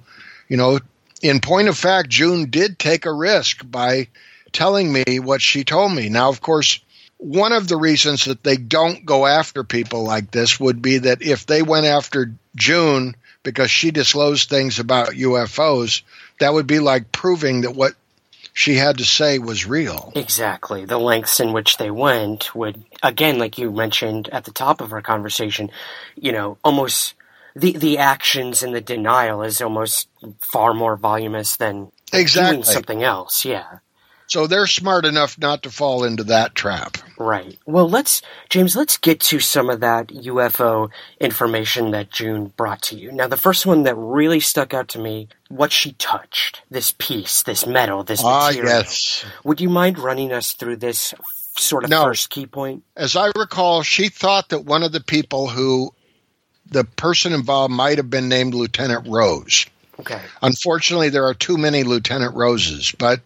in point of fact, June did take a risk by telling me what she told me. Now, of course, one of the reasons that they don't go after people like this would be that if they went after June because she disclosed things about UFOs, that would be like proving that what she had to say was real. Exactly. The lengths in which they went would, again, like you mentioned at the top of our conversation, almost the actions and the denial is almost far more voluminous than doing something else. Yeah. So they're smart enough not to fall into that trap. Right. Well, let's get to some of that UFO information that June brought to you. Now, the first one that really stuck out to me, what she touched, this piece, this metal, this material. Yes. Would you mind running us through this sort of first key point? As I recall, she thought that one of the people the person involved might have been named Lieutenant Rose. Okay. Unfortunately, there are too many Lieutenant Roses, but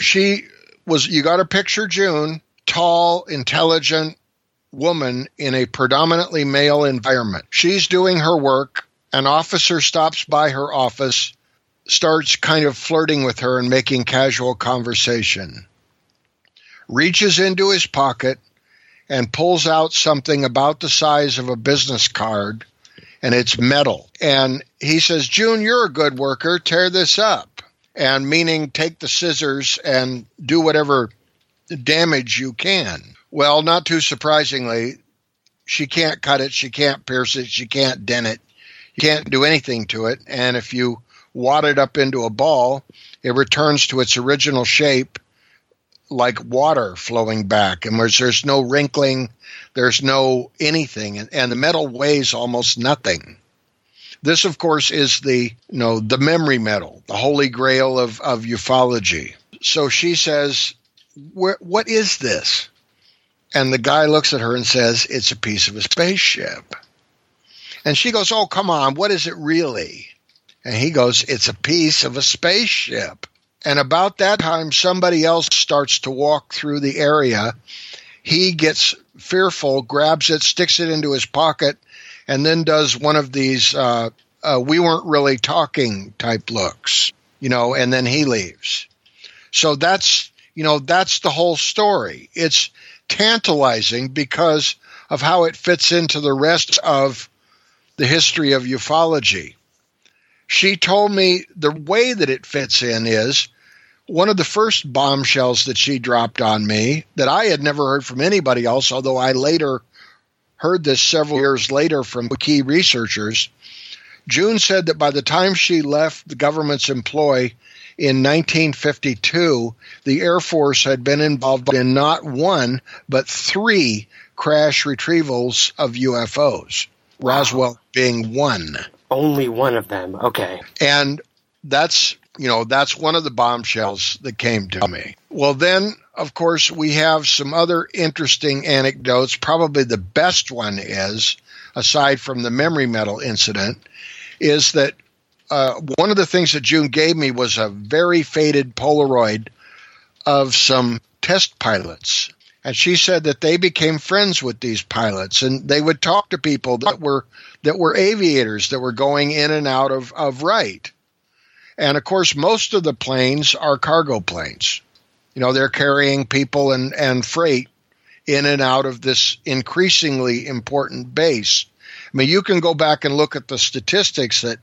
you got to picture June, tall, intelligent woman in a predominantly male environment. She's doing her work. An officer stops by her office, starts kind of flirting with her and making casual conversation. Reaches into his pocket and pulls out something about the size of a business card, and it's metal. And he says, "June, you're a good worker. Tear this up." And meaning take the scissors and do whatever damage you can. Well, not too surprisingly, she can't cut it, she can't pierce it, she can't dent it, you can't do anything to it. And if you wad it up into a ball, it returns to its original shape like water flowing back. And there's no wrinkling, there's no anything. And the metal weighs almost nothing. This, of course, is the memory metal, the holy grail of ufology. So she says, "What is this?" And the guy looks at her and says, "It's a piece of a spaceship." And she goes, "Oh, come on, what is it really?" And he goes, "It's a piece of a spaceship." And about that time, somebody else starts to walk through the area. he gets fearful, grabs it, sticks it into his pocket, and then does one of these we weren't really talking type looks, and then he leaves. So that's the whole story. It's tantalizing because of how it fits into the rest of the history of ufology. She told me the way that it fits in is one of the first bombshells that she dropped on me that I had never heard from anybody else, although I later heard this several years later from key researchers. June said that by the time she left the government's employ in 1952, the Air Force had been involved in not one, but 3 crash retrievals of UFOs, wow. Roswell being one. Only one of them, okay. And that's one of the bombshells that came to me. Well, then, of course, we have some other interesting anecdotes. Probably the best one is, aside from the memory metal incident, is that one of the things that June gave me was a very faded Polaroid of some test pilots. And she said that they became friends with these pilots, and they would talk to people that were aviators that were going in and out of Wright. And, of course, most of the planes are cargo planes. They're carrying people and freight in and out of this increasingly important base. I mean, you can go back and look at the statistics that,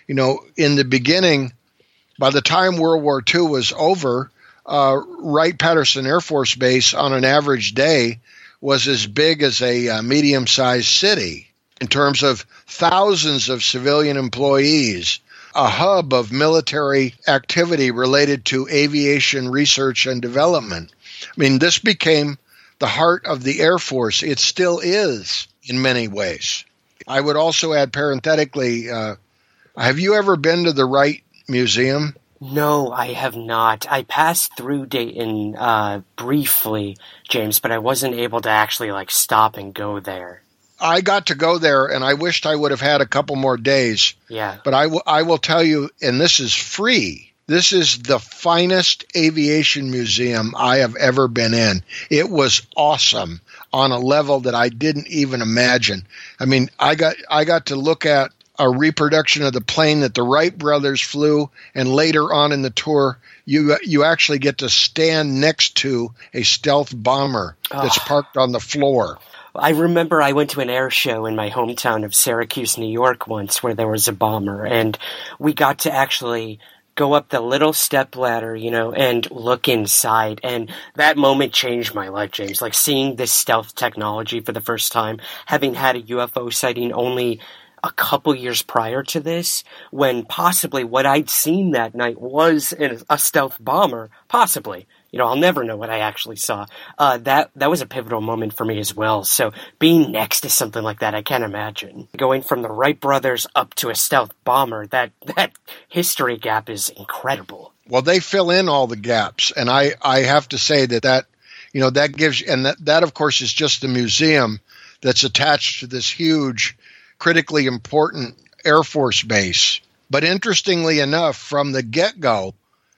in the beginning, by the time World War II was over, Wright-Patterson Air Force Base on an average day was as big as a medium-sized city in terms of thousands of civilian employees, a hub of military activity related to aviation research and development. I mean, this became the heart of the Air Force. It still is in many ways. I would also add parenthetically, have you ever been to the Wright Museum? No, I have not. I passed through Dayton briefly, James, but I wasn't able to actually stop and go there. I got to go there, and I wished I would have had a couple more days. Yeah. But I will tell you, and this is free, this is the finest aviation museum I have ever been in. It was awesome on a level that I didn't even imagine. I mean, I got to look at a reproduction of the plane that the Wright brothers flew, and later on in the tour, you actually get to stand next to a stealth bomber that's parked on the floor. I remember I went to an air show in my hometown of Syracuse, New York once where there was a bomber, and we got to actually go up the little step ladder, and look inside. And that moment changed my life, James. Seeing this stealth technology for the first time, having had a UFO sighting only a couple years prior to this, when possibly what I'd seen that night was a stealth bomber, possibly. I'll never know what I actually saw. That was a pivotal moment for me as well. So being next to something like that, I can't imagine. Going from the Wright brothers up to a stealth bomber, that history gap is incredible. Well, they fill in all the gaps. And I have to say that gives, and that of course is just the museum that's attached to this huge, critically important Air Force base. But interestingly enough, from the get-go,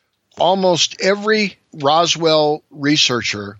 almost every Roswell researcher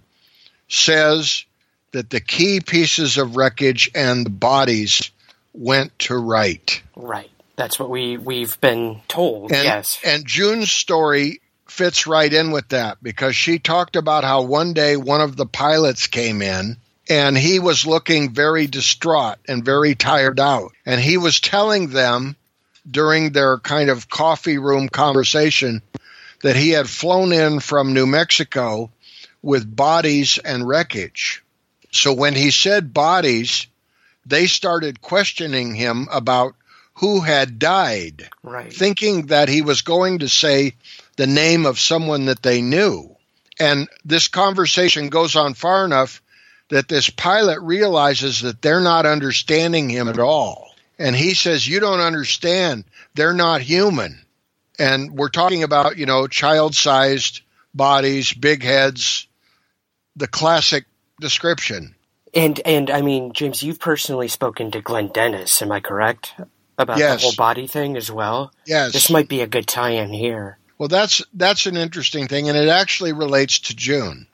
says that the key pieces of wreckage and the bodies went to Wright. Right. That's what we've been told, yes. And June's story fits right in with that, because she talked about how one day one of the pilots came in and he was looking very distraught and very tired out. And he was telling them during their kind of coffee room conversation that he had flown in from New Mexico with bodies and wreckage. So when he said bodies, they started questioning him about who had died, right, thinking that he was going to say the name of someone that they knew. And this conversation goes on far enough that this pilot realizes that they're not understanding him at all. And he says, "You don't understand. They're not human." And we're talking about, child-sized bodies, big heads, the classic description. And I mean, James, you've personally spoken to Glenn Dennis, am I correct? About yes. The whole body thing as well? Yes. This might be a good tie-in here. Well, that's an interesting thing, and it actually relates to June.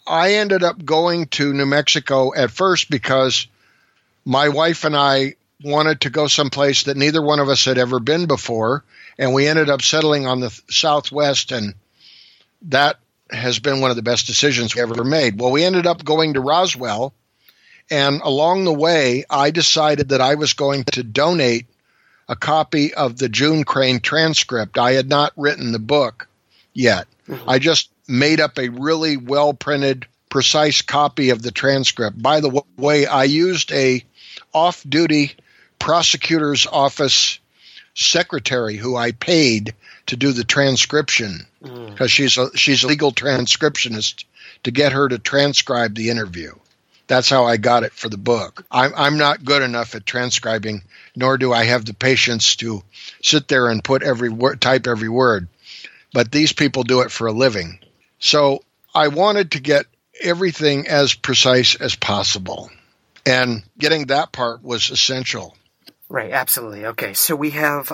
I ended up going to New Mexico at first because my wife and I wanted to go someplace that neither one of us had ever been before, and we ended up settling on the Southwest, and that has been one of the best decisions we ever made. Well, we ended up going to Roswell, and along the way, I decided that I was going to donate a copy of the June Crane transcript. I had not written the book yet. I just made up a really well-printed, precise copy of the transcript. By the way, I used a off-duty prosecutor's office secretary who I paid to do the transcription because she's a legal transcriptionist, to get her to transcribe the interview. That's how I got it for the book. I'm not good enough at transcribing, nor do I have the patience to sit there and put type every word. But these people do it for a living. So I wanted to get everything as precise as possible, and getting that part was essential. Right, absolutely. Okay, so we have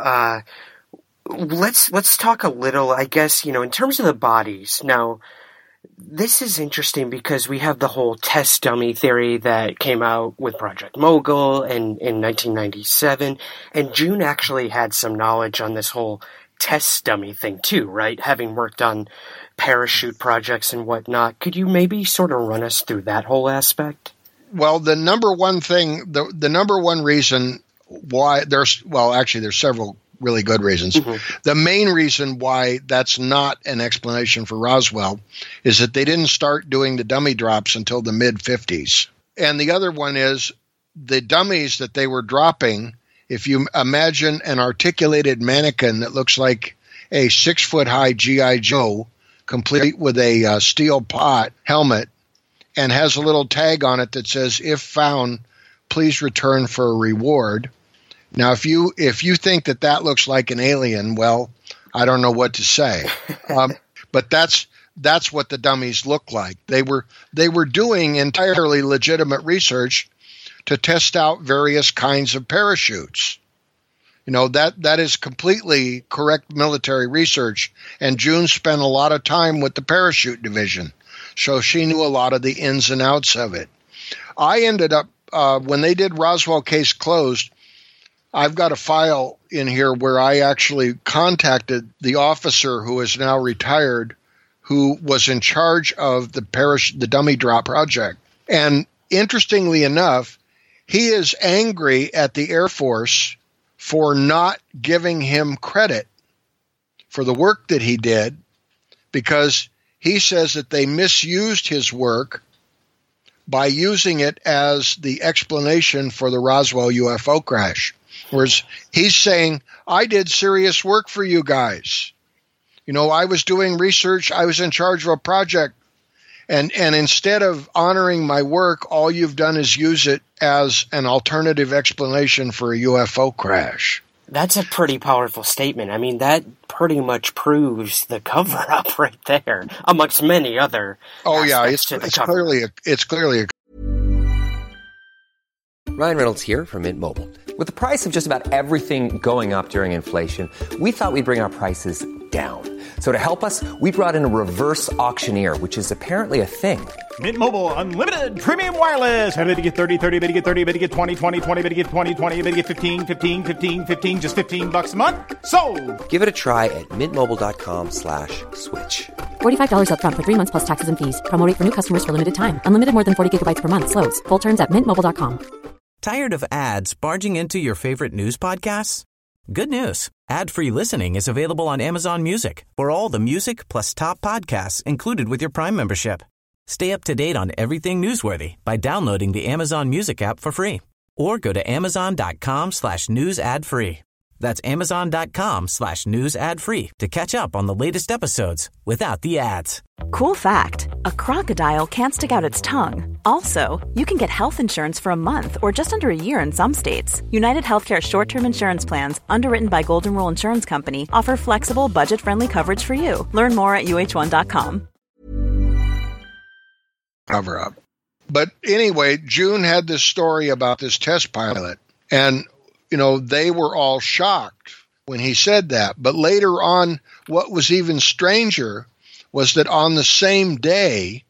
let's talk a little, I guess, in terms of the bodies. Now, this is interesting because we have the whole test dummy theory that came out with Project Mogul in 1997, and June actually had some knowledge on this whole test dummy thing too, right? Having worked on parachute projects and whatnot. Could you maybe sort of run us through that whole aspect? Well, the number one thing, the number one reason why there's several really good reasons. The main reason why that's not an explanation for Roswell is that they didn't start doing the dummy drops until the mid-50s. And the other one is the dummies that they were dropping. If you imagine an articulated mannequin that looks like a 6-foot-high G.I. Joe, complete with a steel pot helmet, and has a little tag on it that says, "If found, please return for a reward." Now, if you think that looks like an alien, well, I don't know what to say. But that's what the dummies look like. They were doing entirely legitimate research to test out various kinds of parachutes. That is completely correct military research, and June spent a lot of time with the parachute division, so she knew a lot of the ins and outs of it. I ended up, when they did Roswell Case Closed, I've got a file in here where I actually contacted the officer who is now retired, who was in charge of the dummy drop project. And interestingly enough, he is angry at the Air Force for not giving him credit for the work that he did, because he says that they misused his work by using it as the explanation for the Roswell UFO crash. Whereas he's saying, I did serious work for you guys. I was doing research. I was in charge of a project. And instead of honoring my work, all you've done is use it as an alternative explanation for a UFO crash. That's a pretty powerful statement. I mean, that pretty much proves the cover-up right there, amongst many other aspects to the cover-up. It's clearly a... Ryan Reynolds here from Mint Mobile. With the price of just about everything going up during inflation, we thought we'd bring our prices down. So to help us, we brought in a reverse auctioneer, which is apparently a thing. Mint Mobile Unlimited Premium Wireless. How to get 30, 30, how to get 30, how to get 20, 20, 20, how to get 20, 20, how to get 15, 15, 15, 15, just $15 a month? Sold! Give it a try at mintmobile.com/switch. $45 up front for 3 months plus taxes and fees. Promo rate for new customers for limited time. Unlimited more than 40 gigabytes per month. Slows full terms at mintmobile.com. Tired of ads barging into your favorite news podcasts? Good news. Ad-free listening is available on Amazon Music for all the music plus top podcasts included with your Prime membership. Stay up to date on everything newsworthy by downloading the Amazon Music app for free, or go to amazon.com/news ad free. That's amazon.com/news ad free to catch up on the latest episodes without the ads. Cool fact, a crocodile can't stick out its tongue. Also, you can get health insurance for a month or just under a year in some states. United Healthcare short-term insurance plans, underwritten by Golden Rule Insurance Company, offer flexible, budget-friendly coverage for you. Learn more at uh1.com. Cover up. But anyway, June had this story about this test pilot, and they were all shocked when he said that. But later on, what was even stranger was that on the same day,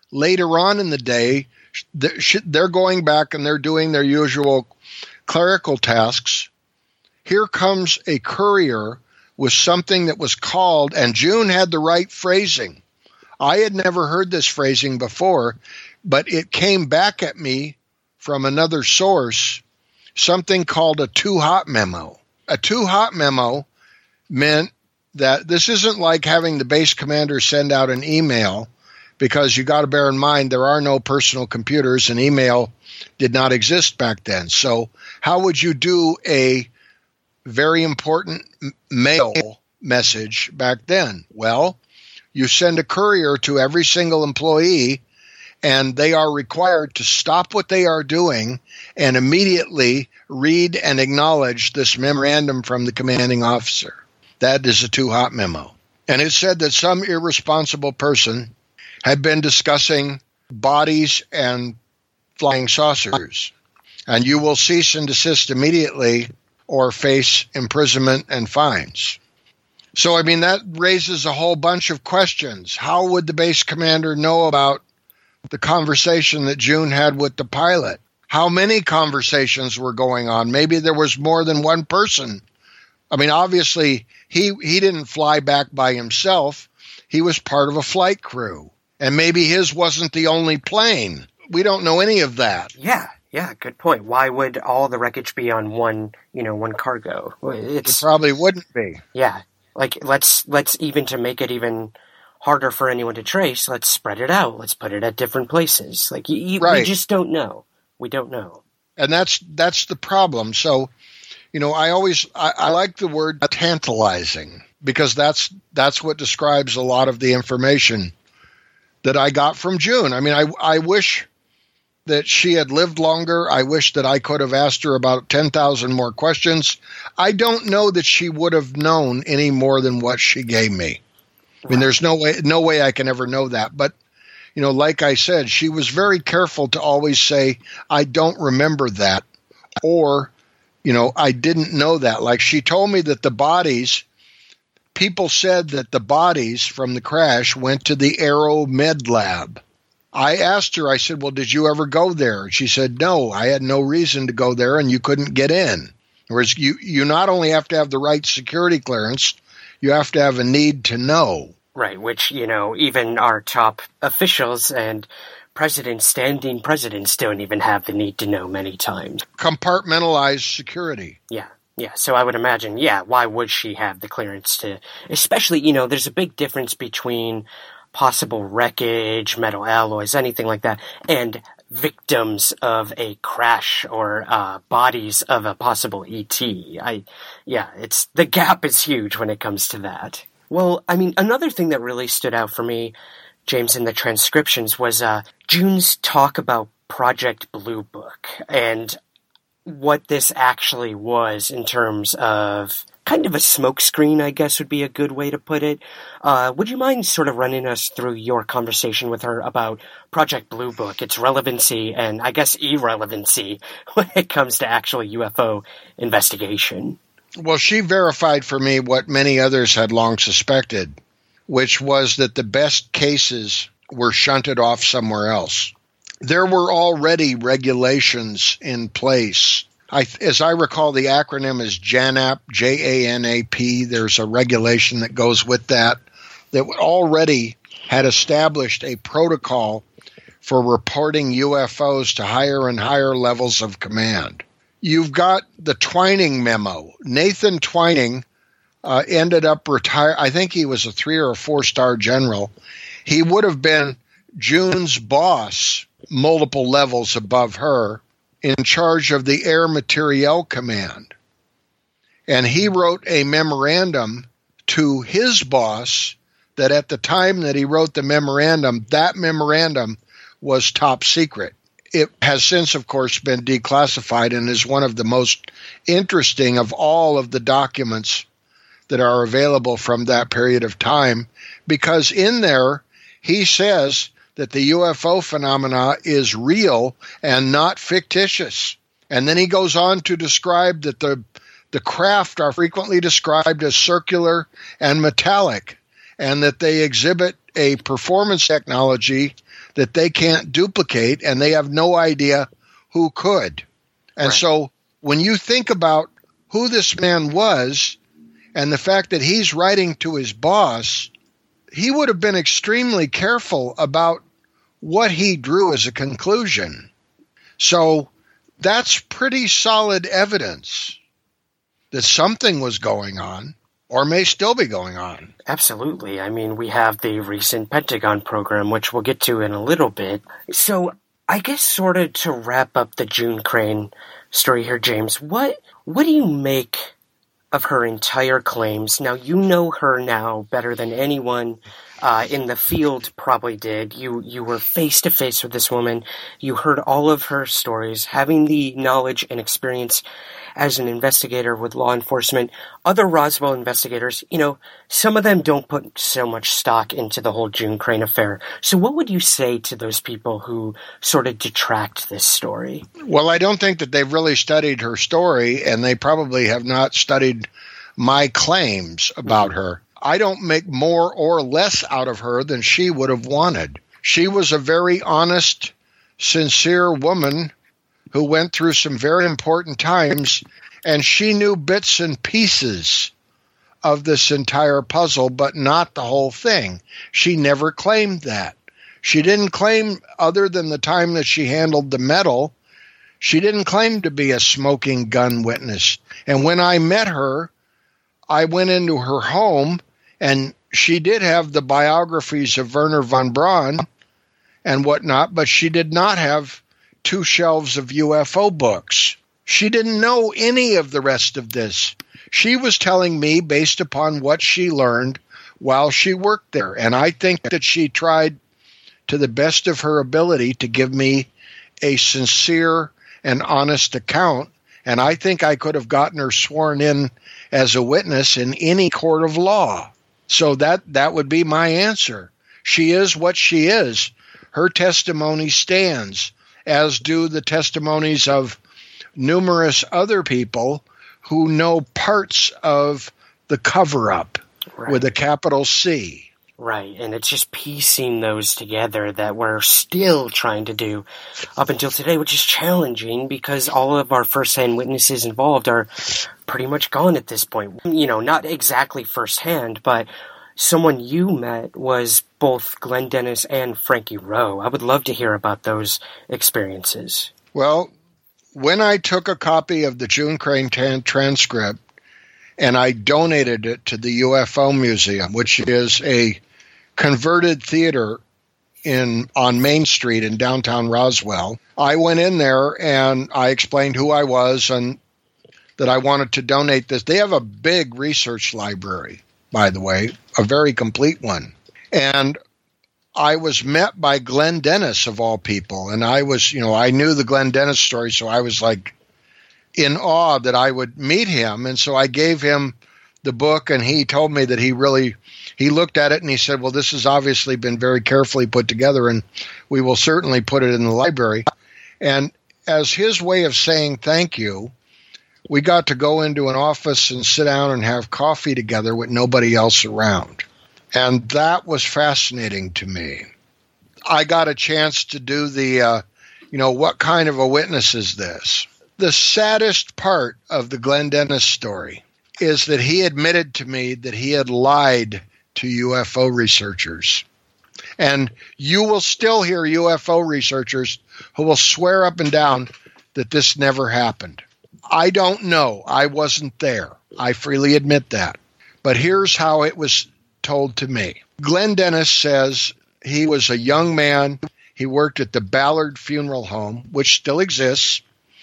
later on in the day, they're going back and they're doing their usual clerical tasks. Here comes a courier with something that was called, and June had the right phrasing. I had never heard this phrasing before, but it came back at me from another source, something called a too hot memo. A too hot memo meant that this isn't like having the base commander send out an email, because you got to bear in mind there are no personal computers and email did not exist back then. So how would you do a very important mail message back then? Well, you send a courier to every single employee, and they are required to stop what they are doing and immediately read and acknowledge this memorandum from the commanding officer. That is a too hot memo. And it said that some irresponsible person had been discussing bodies and flying saucers, and you will cease and desist immediately or face imprisonment and fines. So, I mean, that raises a whole bunch of questions. How would the base commander know about the conversation that June had with the pilot? How many conversations were going on? Maybe there was more than one person. I mean, obviously, he didn't fly back by himself. He was part of a flight crew. And maybe his wasn't the only plane. We don't know any of that. Yeah, good point. Why would all the wreckage be on one cargo? It probably wouldn't be. Yeah. Like, let's even, to make it even harder for anyone to trace, let's spread it out. Let's put it at different places. Like, right. We just don't know. We don't know. And that's the problem. So, I like the word tantalizing, because that's what describes a lot of the information that I got from June. I mean, I wish that she had lived longer. I wish that I could have asked her about 10,000 more questions. I don't know that she would have known any more than what she gave me. I mean, there's no way I can ever know that. But, like I said, she was very careful to always say, I don't remember that, or, I didn't know that. Like, she told me that people said that the bodies from the crash went to the Aero Med Lab. I asked her, I said, well, did you ever go there? And she said, no, I had no reason to go there, and you couldn't get in. Whereas you not only have to have the right security clearance, you have to have a need to know. Right, which, even our top officials and standing presidents don't even have the need to know many times. Compartmentalized security. Yeah, so I would imagine, why would she have the clearance to, especially, there's a big difference between possible wreckage, metal alloys, anything like that, and victims of a crash or bodies of a possible ET. The gap is huge when it comes to that. Well, I mean, another thing that really stood out for me, James, in the transcriptions was June's talk about Project Blue Book and what this actually was in terms of kind of a smokescreen, I guess would be a good way to put it. Would you mind sort of running us through your conversation with her about Project Blue Book, its relevancy, and I guess irrelevancy when it comes to actual UFO investigation? Well, she verified for me what many others had long suspected, which was that the best cases were shunted off somewhere else. There were already regulations in place. As I recall, the acronym is JANAP, J-A-N-A-P. There's a regulation that goes with that already had established a protocol for reporting UFOs to higher and higher levels of command. You've got the Twining memo. Nathan Twining ended up retired. I think he was a 3 or 4-star general. He would have been June's boss, multiple levels above her, in charge of the Air Materiel Command. And he wrote a memorandum to his boss that at the time that he wrote the memorandum, that memorandum was top secret. It has since, of course, been declassified and is one of the most interesting of all of the documents that are available from that period of time, because in there he says that the UFO phenomena is real and not fictitious. And then he goes on to describe that the craft are frequently described as circular and metallic, and that they exhibit a performance technology that they can't duplicate, and they have no idea who could. And so when you think about who this man was and the fact that he's writing to his boss, he would have been extremely careful about what he drew as a conclusion. So that's pretty solid evidence that something was going on or may still be going on. Absolutely. I mean, we have the recent Pentagon program, which we'll get to in a little bit. So I guess sort of to wrap up the June Crane story here, James, what do you make of her entire claims? Now, you know her now better than anyone in the field probably did. You were face-to-face with this woman. You heard all of her stories. Having the knowledge and experience as an investigator with law enforcement, other Roswell investigators, some of them don't put so much stock into the whole June Crane affair. So what would you say to those people who sort of detract this story? Well, I don't think that they've really studied her story, and they probably have not studied my claims about her. I don't make more or less out of her than she would have wanted. She was a very honest, sincere woman who went through some very important times, and she knew bits and pieces of this entire puzzle, but not the whole thing. She never claimed that. She didn't claim, other than the time that she handled the metal, she didn't claim to be a smoking gun witness. And when I met her, I went into her home, and she did have the biographies of Wernher von Braun and whatnot, but she did not have 2 shelves of UFO books. She didn't know any of the rest of this. She was telling me based upon what she learned while she worked there. And I think that she tried to the best of her ability to give me a sincere and honest account. And I think I could have gotten her sworn in as a witness in any court of law. So that would be my answer. She is what she is. Her testimony stands, as do the testimonies of numerous other people who know parts of the cover-up with a capital C. Right, and it's just piecing those together that we're still trying to do up until today, which is challenging because all of our first-hand witnesses involved are pretty much gone at this point. Not exactly first-hand, but someone you met was both Glenn Dennis and Frankie Rowe. I would love to hear about those experiences. Well, when I took a copy of the June Crane transcript and I donated it to the UFO Museum, which is a converted theater on Main Street in downtown Roswell, I went in there and I explained who I was and that I wanted to donate this. They have a big research library, by the way, a very complete one. And I was met by Glenn Dennis, of all people. And I was, I knew the Glenn Dennis story, so I was like in awe that I would meet him. And so I gave him the book, and he told me that he looked at it and he said, well, this has obviously been very carefully put together, and we will certainly put it in the library. And as his way of saying thank you, we got to go into an office and sit down and have coffee together with nobody else around. And that was fascinating to me. I got a chance to do the, what kind of a witness is this? The saddest part of the Glenn Dennis story is that he admitted to me that he had lied to UFO researchers. And you will still hear UFO researchers who will swear up and down that this never happened. I don't know. I wasn't there. I freely admit that. But here's how it was told to me. Glenn Dennis says he was a young man. He worked at the Ballard Funeral Home, which still exists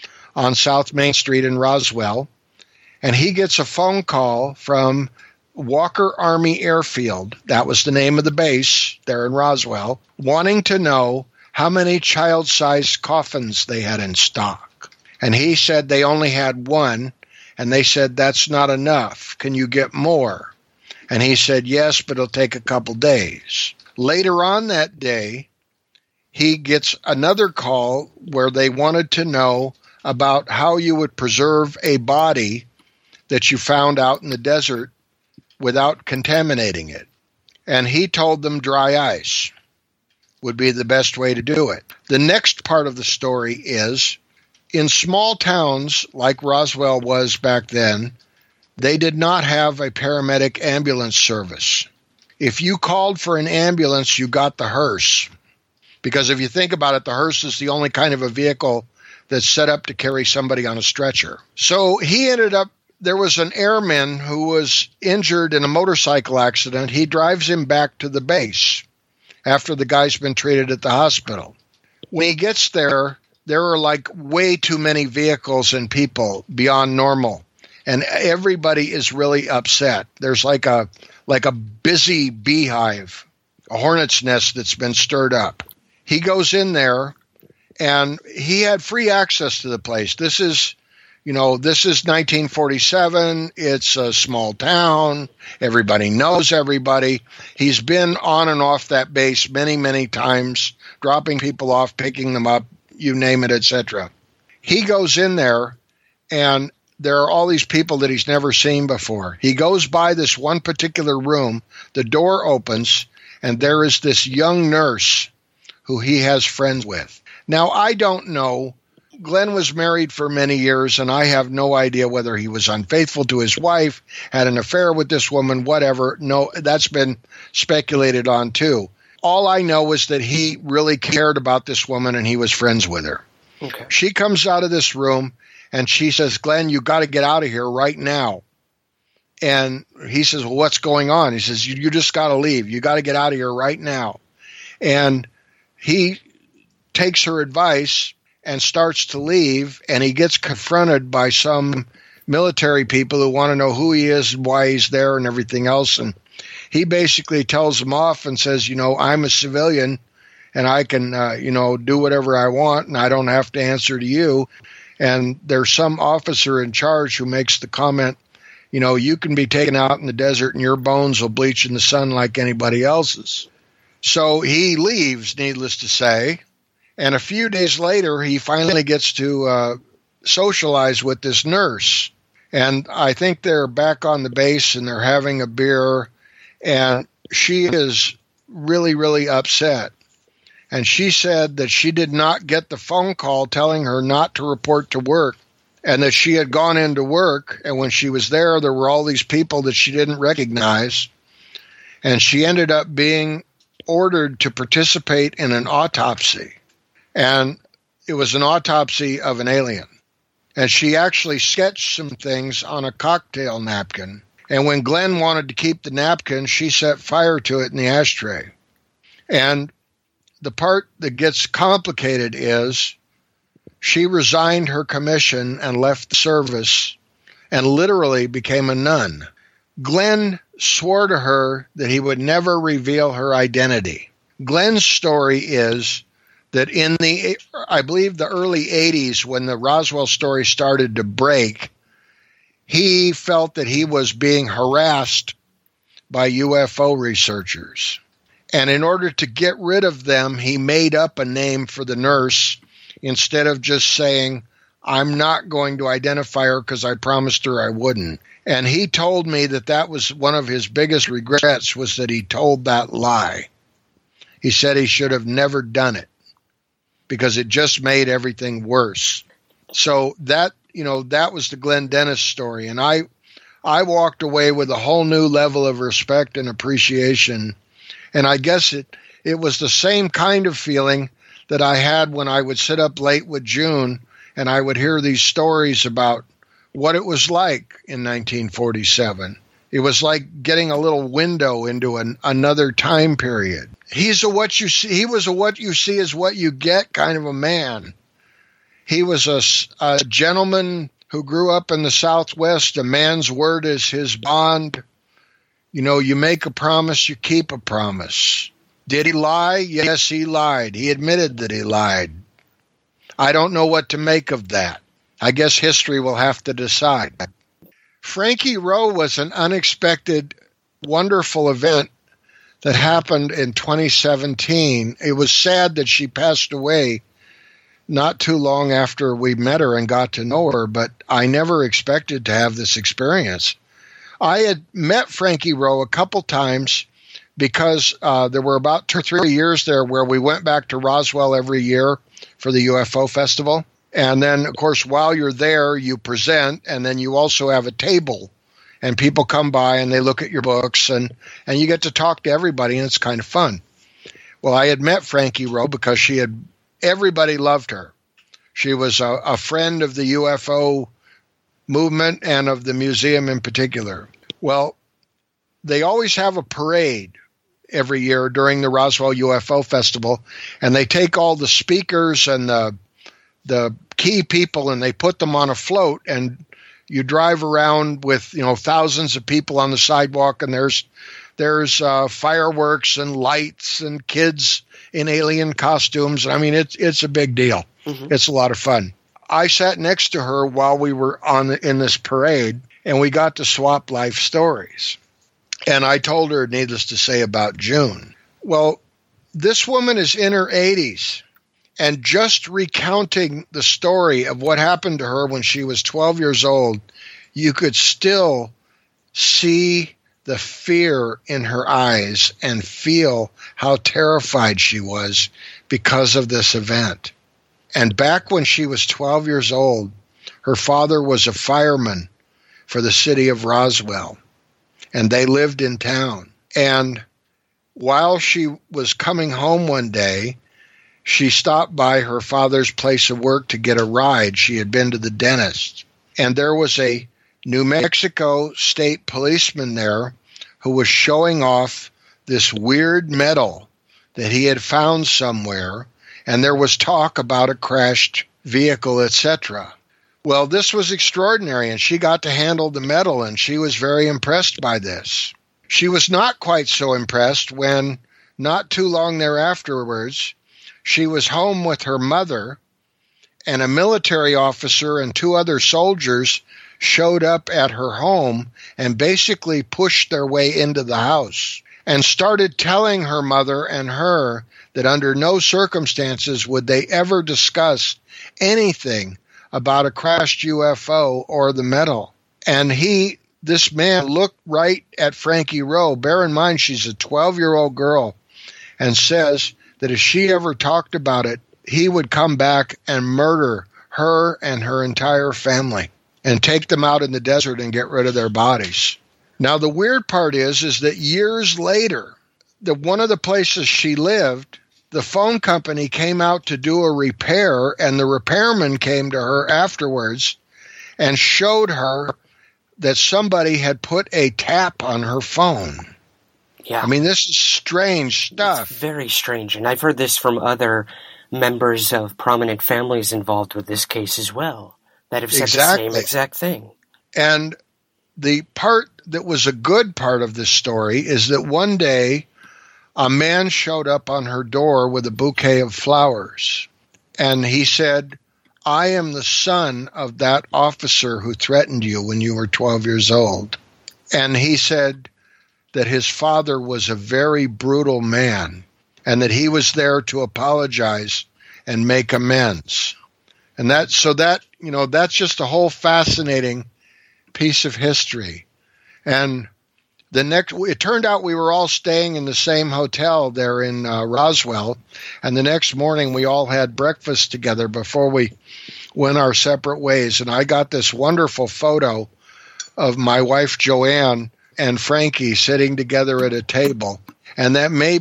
on South Main Street in Roswell. And he gets a phone call from Walker Army Airfield, that was the name of the base there in Roswell, wanting to know how many child-sized coffins they had in stock. And he said they only had one, and they said, that's not enough. Can you get more? And he said, yes, but it'll take a couple days. Later on that day, he gets another call where they wanted to know about how you would preserve a body that you found out in the desert without contaminating it. And he told them dry ice. would be the best way to do it. The next part of the story is, in small towns like Roswell was back then, they did not have a paramedic ambulance service. If you called for an ambulance, you got the hearse. Because if you think about it, the hearse is the only kind of a vehicle that's set up to carry somebody on a stretcher. So he ended up, there was an airman who was injured in a motorcycle accident. He drives him back to the base after the guy's been treated at the hospital. When he gets there, there are like way too many vehicles and people beyond normal. And everybody is really upset. There's like a busy beehive, a hornet's nest that's been stirred up. He goes in there, and he had free access to the place. This is 1947. It's a small town. Everybody knows everybody. He's been on and off that base many, many times, dropping people off, picking them up, you name it, etc. He goes in there, and there are all these people that he's never seen before. He goes by this one particular room. The door opens, and there is this young nurse who he has friends with. Now, I don't know. Glenn was married for many years, and I have no idea whether he was unfaithful to his wife, had an affair with this woman, whatever. No, that's been speculated on too. All I know is that he really cared about this woman, and he was friends with her. Okay. She comes out of this room, and she says, "Glenn, you got to get out of here right now." And he says, "Well, what's going on?" He says, you just got to leave. You got to get out of here right now. And he takes her advice and starts to leave, and he gets confronted by some military people who want to know who he is and why he's there and everything else. And he basically tells them off and says, "I'm a civilian, and I can, do whatever I want, and I don't have to answer to you." And there's some officer in charge who makes the comment, "You can be taken out in the desert and your bones will bleach in the sun like anybody else's." So he leaves, needless to say. And a few days later, he finally gets to socialize with this nurse. And I think they're back on the base and they're having a beer. And she is really, really upset. And she said that she did not get the phone call telling her not to report to work, and that she had gone into work, and when she was there were all these people that she didn't recognize. And she ended up being ordered to participate in an autopsy. And it was an autopsy of an alien. And she actually sketched some things on a cocktail napkin. And when Glenn wanted to keep the napkin, she set fire to it in the ashtray. And the part that gets complicated is she resigned her commission and left the service and literally became a nun. Glenn swore to her that he would never reveal her identity. Glenn's story is that in I believe the early 80s, when the Roswell story started to break, he felt that he was being harassed by UFO researchers. And in order to get rid of them, he made up a name for the nurse instead of just saying, "I'm not going to identify her because I promised her I wouldn't." And he told me that was one of his biggest regrets, was that he told that lie. He said he should have never done it because it just made everything worse. So that was the Glenn Dennis story. And I walked away with a whole new level of respect and appreciation. And I guess it was the same kind of feeling that I had when I would sit up late with June and I would hear these stories about what it was like in 1947. It was like getting a little window into another time period. He was a what you see is what you get kind of a man. He was a gentleman who grew up in the Southwest. A man's word is his bond. You make a promise, you keep a promise. Did he lie? Yes, he lied. He admitted that he lied. I don't know what to make of that. I guess history will have to decide. Frankie Rowe was an unexpected, wonderful event that happened in 2017. It was sad that she passed away not too long after we met her and got to know her, but I never expected to have this experience. I had met Frankie Rowe a couple times because there were about 2 or 3 years there where we went back to Roswell every year for the UFO festival. And then, of course, while you're there, you present, and then you also have a table. And people come by and they look at your books, and you get to talk to everybody, and it's kind of fun. Well, I had met Frankie Rowe because everybody loved her. She was a friend of the UFO movement and of the museum in particular. Well, they always have a parade every year during the Roswell UFO Festival, and they take all the speakers and the key people and they put them on a float, and you drive around with thousands of people on the sidewalk, and there's fireworks and lights and kids in alien costumes. I mean, it's a big deal. Mm-hmm. It's a lot of fun. I sat next to her while we were in this parade, and we got to swap life stories. And I told her, needless to say, about June. Well, this woman is in her 80s, and just recounting the story of what happened to her when she was 12 years old, you could still see the fear in her eyes and feel how terrified she was because of this event. And back when she was 12 years old, her father was a fireman for the city of Roswell, and they lived in town. And while she was coming home one day, she stopped by her father's place of work to get a ride. She had been to the dentist. And there was a New Mexico state policeman there who was showing off this weird medal that he had found somewhere, and there was talk about a crashed vehicle, etc. Well, this was extraordinary, and she got to handle the medal, and she was very impressed by this. She was not quite so impressed when, not too long thereafterwards, she was home with her mother, and a military officer and 2 other soldiers showed up at her home and basically pushed their way into the house and started telling her mother and her that under no circumstances would they ever discuss anything about a crashed UFO or the medal. And this man looked right at Frankie Rowe. Bear in mind, she's a 12-year-old girl, and says that if she ever talked about it, he would come back and murder her and her entire family and take them out in the desert and get rid of their bodies. Now, the weird part is that years later, one of the places she lived, the phone company came out to do a repair, and the repairman came to her afterwards and showed her that somebody had put a tap on her phone. Yeah. I mean, this is strange stuff. It's very strange, and I've heard this from other members of prominent families involved with this case as well, that have said the same exact thing. And the part that was a good part of this story is that one day a man showed up on her door with a bouquet of flowers, and he said, "I am the son of that officer who threatened you when you were 12 years old." And he said that his father was a very brutal man, and that he was there to apologize and make amends. And that's just a whole fascinating piece of history. And it turned out we were all staying in the same hotel there in Roswell, and the next morning we all had breakfast together before we went our separate ways. And I got this wonderful photo of my wife Joanne and Frankie sitting together at a table, and that may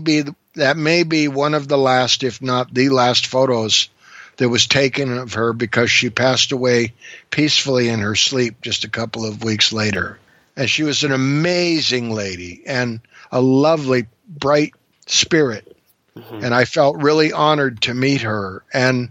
be one of the last, if not the last, photos that was taken of her, because she passed away peacefully in her sleep just a couple of weeks later. And she was an amazing lady and a lovely, bright spirit. Mm-hmm. And I felt really honored to meet her. And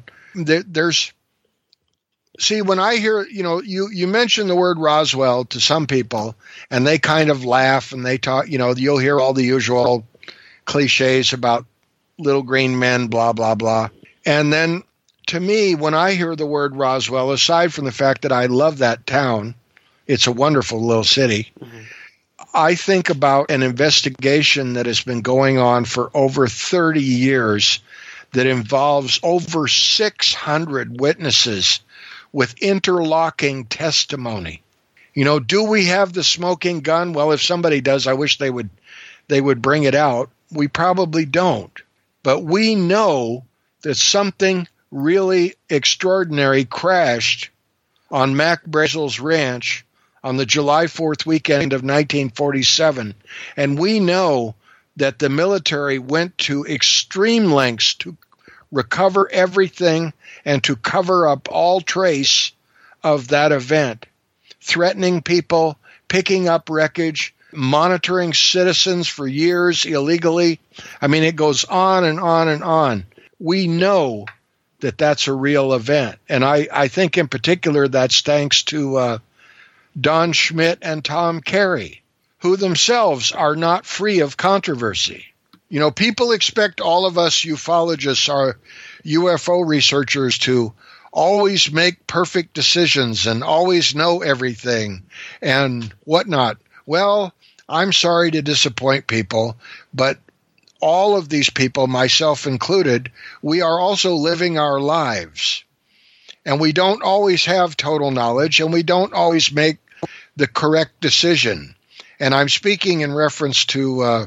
when I hear, you mention the word Roswell to some people, and they kind of laugh, and they talk, you'll hear all the usual cliches about little green men, blah, blah, blah. And then to me, when I hear the word Roswell, aside from the fact that I love that town, it's a wonderful little city, mm-hmm. I think about an investigation that has been going on for over 30 years that involves over 600 witnesses with interlocking testimony. Do we have the smoking gun? Well, if somebody does, I wish they would they would bring it out. We probably don't. But we know that something really extraordinary crashed on Mac Brazel's ranch on the July 4th weekend of 1947. And we know that the military went to extreme lengths to recover everything and to cover up all trace of that event, threatening people, picking up wreckage, monitoring citizens for years illegally. I mean, it goes on and on and on. We know that that's a real event. And I think in particular that's thanks to Don Schmitt and Tom Carey, who themselves are not free of controversy. You know, people expect all of us ufologists, our UFO researchers, to always make perfect decisions and always know everything and whatnot. Well, I'm sorry to disappoint people, but all of these people, myself included, we are also living our lives. And we don't always have total knowledge, and we don't always make the correct decision. And I'm speaking in reference to,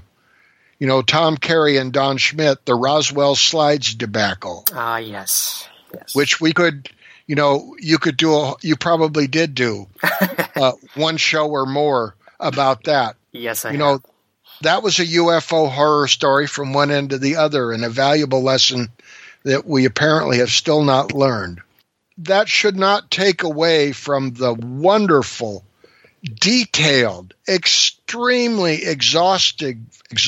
Tom Carey and Don Schmitt, the Roswell slides debacle. Yes. Which we could, you could do, you probably did do one show or more about that. Yes, I have. That was a UFO horror story from one end to the other, and a valuable lesson that we apparently have still not learned. That should not take away from the wonderful, detailed, extremely exhaustive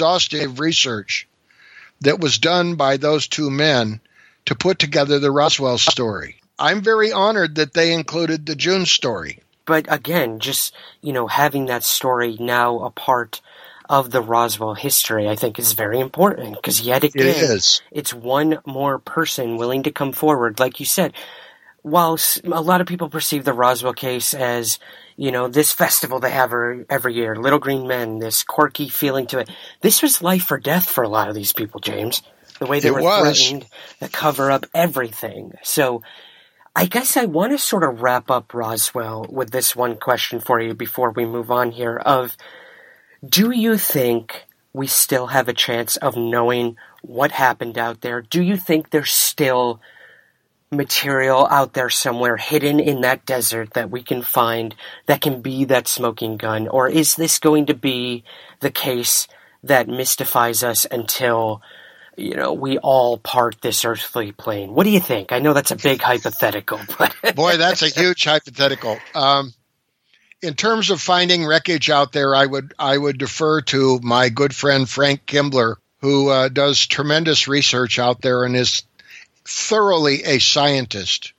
research that was done by those two men to put together the Roswell story. I'm very honored that they included the June story. But again, just, having that story now a part of the Roswell history, I think is very important, because yet again, it's one more person willing to come forward. Like you said, while a lot of people perceive the Roswell case as, this festival they have every year, Little Green Men, this quirky feeling to it, this was life or death for a lot of these people, James. The way they were threatened to cover up everything. So I guess I want to sort of wrap up Roswell with this one question for you before we move on here of, do you think we still have a chance of knowing what happened out there? Do you think there's still material out there somewhere hidden in that desert that we can find that can be that smoking gun? Or is this going to be the case that mystifies us until, we all part this earthly plane? What do you think? I know that's a big hypothetical, but boy, that's a huge hypothetical. In terms of finding wreckage out there, I would defer to my good friend Frank Kimbler, who does tremendous research out there and is thoroughly a scientist.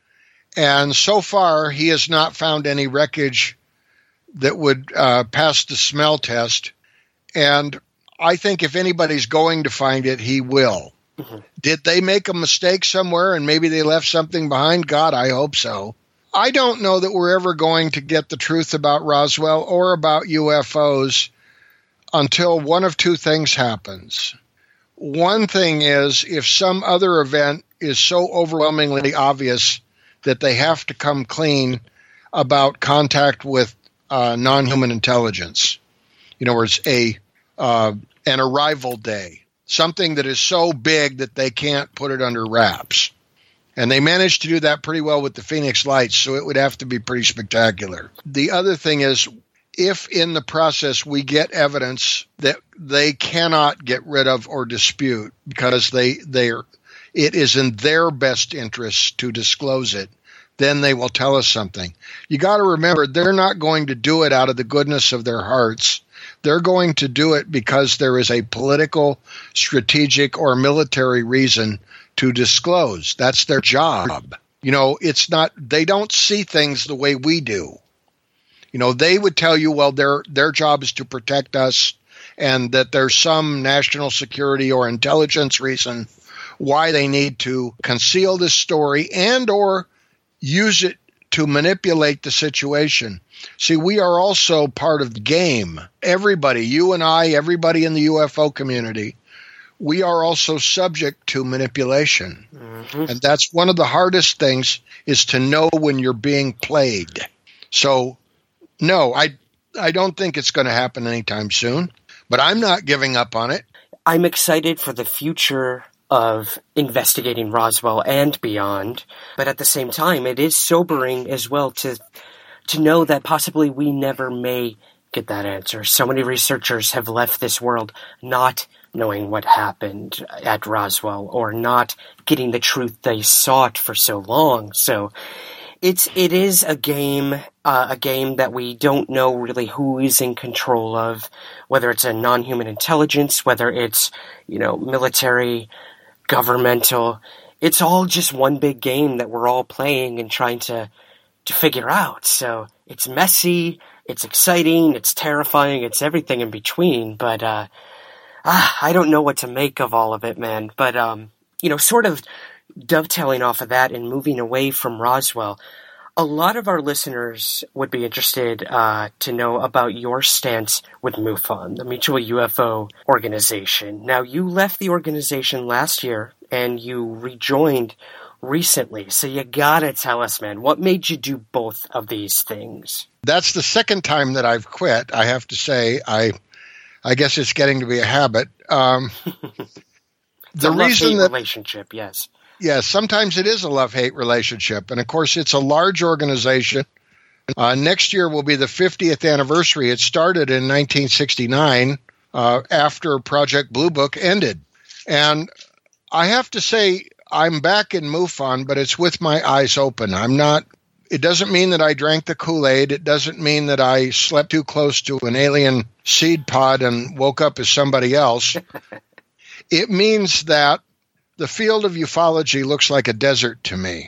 And so far, he has not found any wreckage that would pass the smell test. And I think if anybody's going to find it, he will. Mm-hmm. Did they make a mistake somewhere and maybe they left something behind? God, I hope so. I don't know that we're ever going to get the truth about Roswell or about UFOs until one of two things happens. One thing is, if some other event is so overwhelmingly obvious that they have to come clean about contact with non-human intelligence. In other words, an arrival day, something that is so big that they can't put it under wraps. And they managed to do that pretty well with the Phoenix Lights, so it would have to be pretty spectacular. The other thing is, if in the process we get evidence that they cannot get rid of or dispute because it is in their best interest to disclose it, then they will tell us something. You got to remember, they're not going to do it out of the goodness of their hearts. They're going to do it because there is a political, strategic, or military reason to disclose. That's their job. It's not, they don't see things the way we do. They would tell you, well, their job is to protect us and that there's some national security or intelligence reason why they need to conceal this story and or use it to manipulate the situation. See, we are also part of the game. Everybody, you and I, everybody in the UFO community, we are also subject to manipulation. Mm-hmm. And that's one of the hardest things, is to know when you're being played. So, no, I don't think it's going to happen anytime soon. But I'm not giving up on it. I'm excited for the future of investigating Roswell and beyond, but at the same time, it is sobering as well to know that possibly we never may get that answer. So many researchers have left this world not knowing what happened at Roswell or not getting the truth they sought for so long. So it is a game that we don't know really who is in control of, whether it's a non-human intelligence, whether it's, military, governmental. It's all just one big game that we're all playing and trying to figure out. So it's messy, it's exciting, it's terrifying, it's everything in between. But I don't know what to make of all of it, man. But sort of dovetailing off of that and moving away from Roswell, a lot of our listeners would be interested to know about your stance with MUFON, the Mutual UFO Organization. Now, you left the organization last year and you rejoined recently. So you gotta tell us, man, what made you do both of these things? That's the second time that I've quit. I have to say, I guess it's getting to be a habit. The reason that relationship, yes. Yes, sometimes it is a love-hate relationship. And of course, it's a large organization. Next year will be the 50th anniversary. It started in 1969 after Project Blue Book ended. And I have to say, I'm back in MUFON, but it's with my eyes open. It doesn't mean that I drank the Kool-Aid. It doesn't mean that I slept too close to an alien seed pod and woke up as somebody else. It means that the field of ufology looks like a desert to me.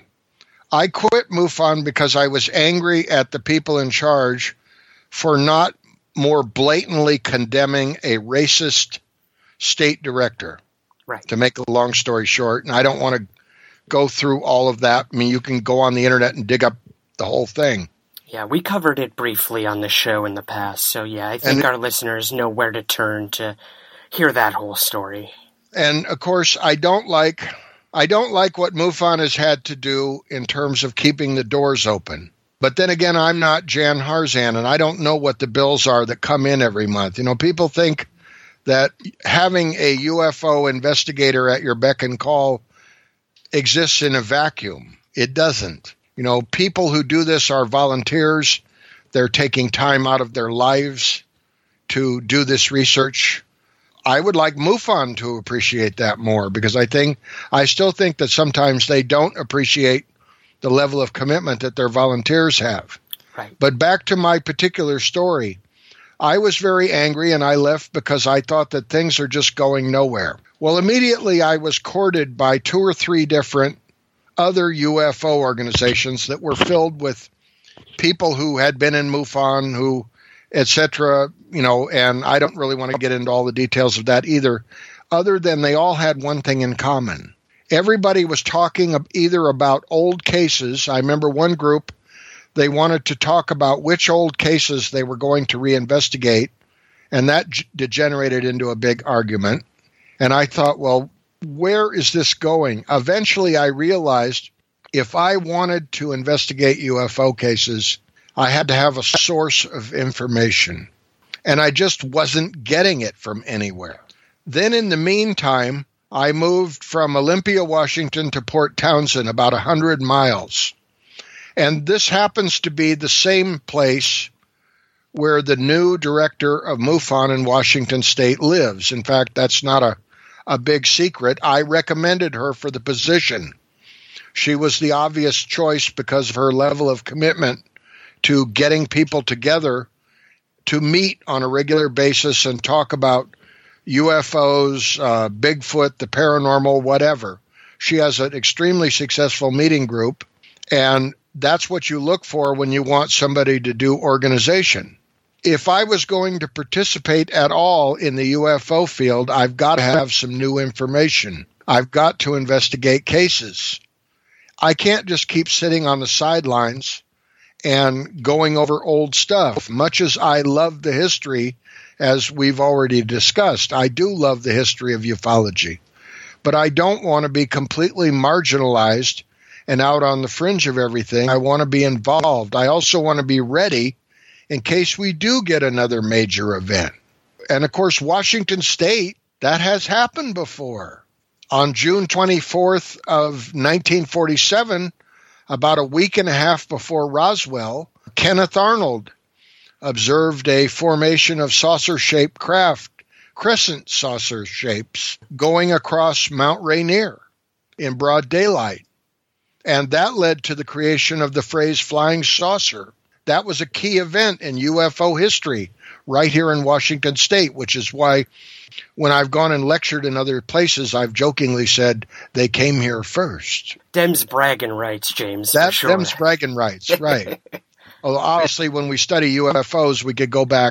I quit MUFON because I was angry at the people in charge for not more blatantly condemning a racist state director. Right. To make a long story short, and I don't want to go through all of that. I mean, you can go on the internet and dig up the whole thing. Yeah, we covered it briefly on the show in the past. So yeah, I think our listeners know where to turn to hear that whole story. And of course, I don't like what MUFON has had to do in terms of keeping the doors open. But then again, I'm not Jan Harzan, and I don't know what the bills are that come in every month. People think that having a UFO investigator at your beck and call exists in a vacuum. It doesn't. People who do this are volunteers. They're taking time out of their lives to do this research. I would like MUFON to appreciate that more, because I still think that sometimes they don't appreciate the level of commitment that their volunteers have. Right. But back to my particular story, I was very angry and I left because I thought that things are just going nowhere. Well, immediately I was courted by 2 or 3 different other UFO organizations that were filled with people who had been in MUFON, who, etc., and I don't really want to get into all the details of that either, other than they all had one thing in common. Everybody was talking either about old cases. I remember one group, they wanted to talk about which old cases they were going to reinvestigate, and that degenerated into a big argument. And I thought, well, where is this going? Eventually, I realized if I wanted to investigate UFO cases, I had to have a source of information, and I just wasn't getting it from anywhere. Then in the meantime, I moved from Olympia, Washington to Port Townsend, about 100 miles. And this happens to be the same place where the new director of MUFON in Washington State lives. In fact, that's not a big secret. I recommended her for the position. She was the obvious choice because of her level of commitment to getting people together to meet on a regular basis and talk about UFOs, Bigfoot, the paranormal, whatever. She has an extremely successful meeting group, and that's what you look for when you want somebody to do organization. If I was going to participate at all in the UFO field, I've got to have some new information. I've got to investigate cases. I can't just keep sitting on the sidelines and going over old stuff. Much as I love the history, as we've already discussed, I do love the history of ufology. But I don't want to be completely marginalized and out on the fringe of everything. I want to be involved. I also want to be ready in case we do get another major event. And of course, Washington State, that has happened before. On June 24th of 1947, about a week and a half before Roswell, Kenneth Arnold observed a formation of saucer-shaped craft, crescent saucer shapes, going across Mount Rainier in broad daylight. And that led to the creation of the phrase flying saucer. That was a key event in UFO history right here in Washington State, which is why when I've gone and lectured in other places, I've jokingly said they came here first. Them's bragging rights, James. Them's bragging rights, right. Although obviously when we study UFOs, we could go back,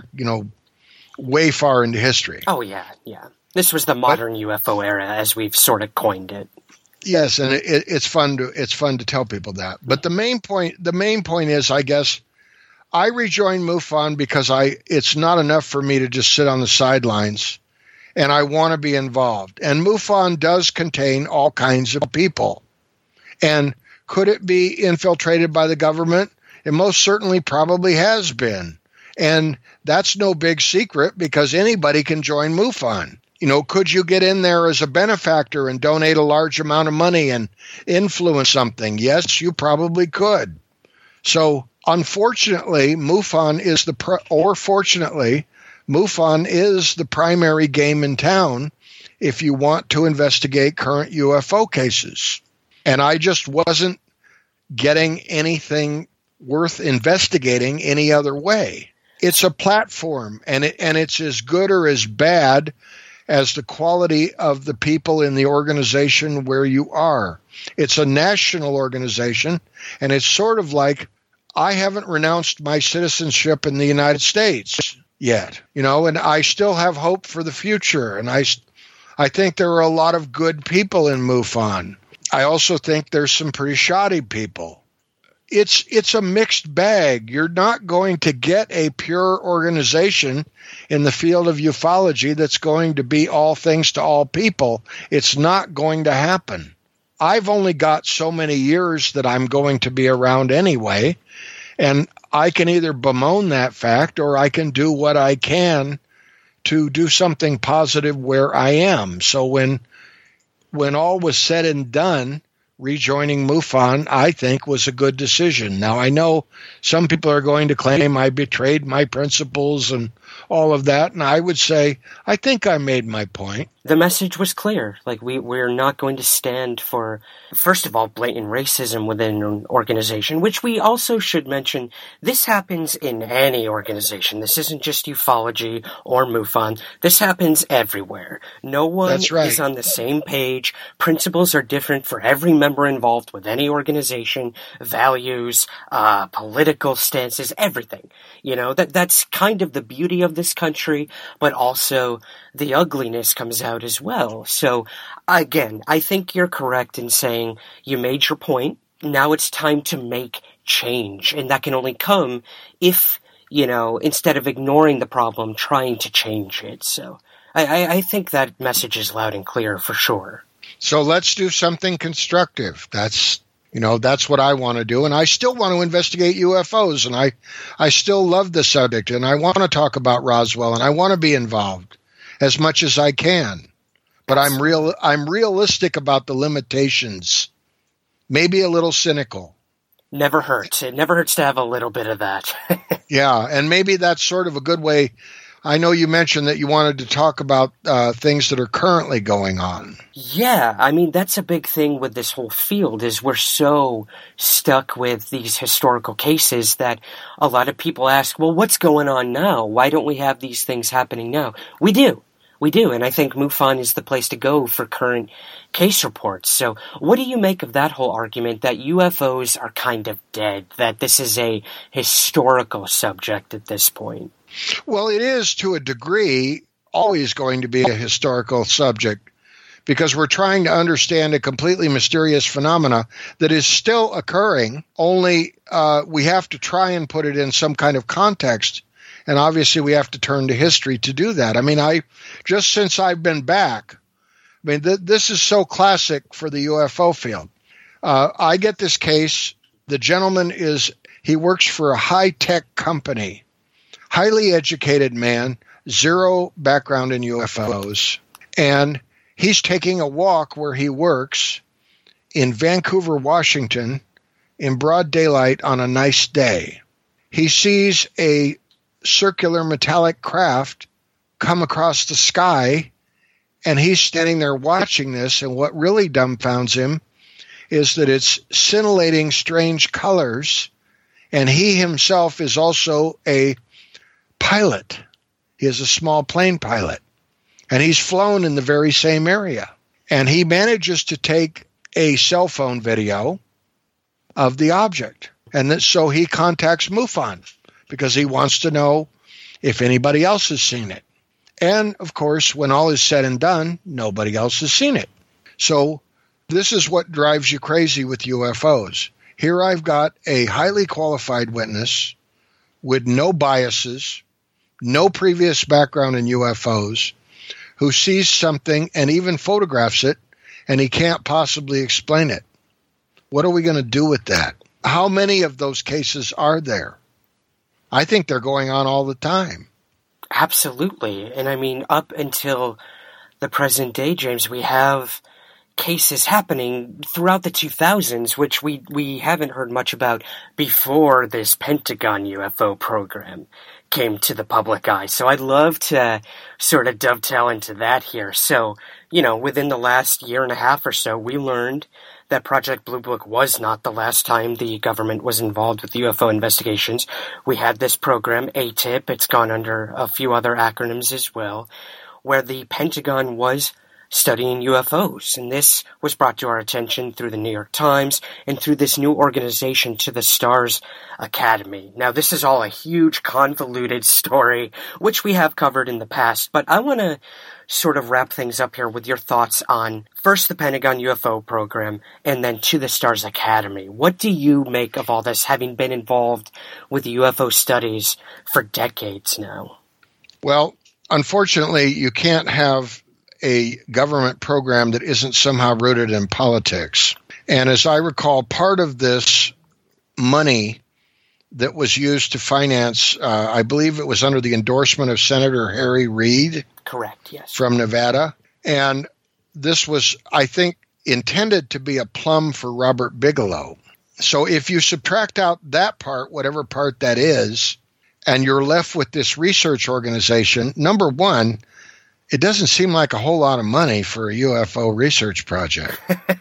way far into history. Oh, yeah. This was the modern UFO era, as we've sort of coined it. Yes, and it's fun to tell people that. But the main point is, I guess, I rejoined MUFON because it's not enough for me to just sit on the sidelines, and I want to be involved. And MUFON does contain all kinds of people. And could it be infiltrated by the government? It most certainly probably has been. And that's no big secret because anybody can join MUFON. Could you get in there as a benefactor and donate a large amount of money and influence something? Yes, you probably could. So, unfortunately, MUFON is fortunately, MUFON is the primary game in town if you want to investigate current UFO cases. And I just wasn't getting anything worth investigating any other way. It's a platform, and it's as good or as bad as the quality of the people in the organization where you are. It's a national organization, and it's sort of like I haven't renounced my citizenship in the United States yet, and I still have hope for the future, and I think there are a lot of good people in MUFON. I also think there's some pretty shoddy people. It's a mixed bag. You're not going to get a pure organization in the field of ufology that's going to be all things to all people. It's not going to happen. I've only got so many years that I'm going to be around anyway, and I can either bemoan that fact or I can do what I can to do something positive where I am. So when all was said and done, rejoining MUFON, I think, was a good decision. Now, I know some people are going to claim I betrayed my principles and all of that, and I would say, I think I made my point. The message was clear. We're not going to stand for, first of all, blatant racism within an organization, which we also should mention. This happens in any organization. This isn't just ufology or MUFON. This happens everywhere. No one is on the same page. Principles are different for every member involved with any organization, values, political stances, everything. That's kind of the beauty of this country, but also the ugliness comes out as well. So, again, I think you're correct in saying you made your point. Now it's time to make change, and that can only come if, instead of ignoring the problem, trying to change it. So I think that message is loud and clear for sure. So let's do something constructive. That's what I want to do. And I still want to investigate UFOs, and I still love the subject, and I want to talk about Roswell, and I want to be involved as much as I can. But I'm realistic about the limitations, maybe a little cynical. Never hurts. It never hurts to have a little bit of that. Yeah, and maybe that's sort of a good way. I know you mentioned that you wanted to talk about things that are currently going on. Yeah, that's a big thing with this whole field is we're so stuck with these historical cases that a lot of people ask, well, what's going on now? Why don't we have these things happening now? We do, and I think MUFON is the place to go for current case reports. So what do you make of that whole argument that UFOs are kind of dead, that this is a historical subject at this point? Well, it is to a degree always going to be a historical subject because we're trying to understand a completely mysterious phenomena that is still occurring, only we have to try and put it in some kind of context. And obviously we have to turn to history to do that. Just since I've been back, this is so classic for the UFO field. I get this case. The gentleman he works for a high-tech company. Highly educated man, zero background in UFOs, and he's taking a walk where he works in Vancouver, Washington, in broad daylight on a nice day. He sees a circular metallic craft come across the sky, and he's standing there watching this, and what really dumbfounds him is that it's scintillating strange colors, and he himself is also a pilot. He is a small plane pilot, and he's flown in the very same area. And he manages to take a cell phone video of the object. And so he contacts MUFON because he wants to know if anybody else has seen it. And, of course, when all is said and done, nobody else has seen it. So this is what drives you crazy with UFOs. Here I've got a highly qualified witness with no biases, no previous background in UFOs, who sees something and even photographs it, and he can't possibly explain it. What are we going to do with that? How many of those cases are there? I think they're going on all the time. Absolutely. And I mean, up until the present day, James, we have cases happening throughout the 2000s, which we haven't heard much about before this Pentagon UFO program came to the public eye. So I'd love to sort of dovetail into that here. So, within the last year and a half or so, we learned that Project Blue Book was not the last time the government was involved with UFO investigations. We had this program, ATIP, it's gone under a few other acronyms as well, where the Pentagon was studying UFOs. And this was brought to our attention through the New York Times and through this new organization, To the Stars Academy. Now, this is all a huge convoluted story, which we have covered in the past, but I want to sort of wrap things up here with your thoughts on first the Pentagon UFO program and then To the Stars Academy. What do you make of all this, having been involved with UFO studies for decades now? Well, unfortunately, you can't have a government program that isn't somehow rooted in politics. And as I recall, part of this money that was used to finance, I believe it was under the endorsement of Senator Harry Reid. Correct, yes. From Nevada. And this was, I think, intended to be a plum for Robert Bigelow. So if you subtract out that part, whatever part that is, and you're left with this research organization, number one, it doesn't seem like a whole lot of money for a UFO research project.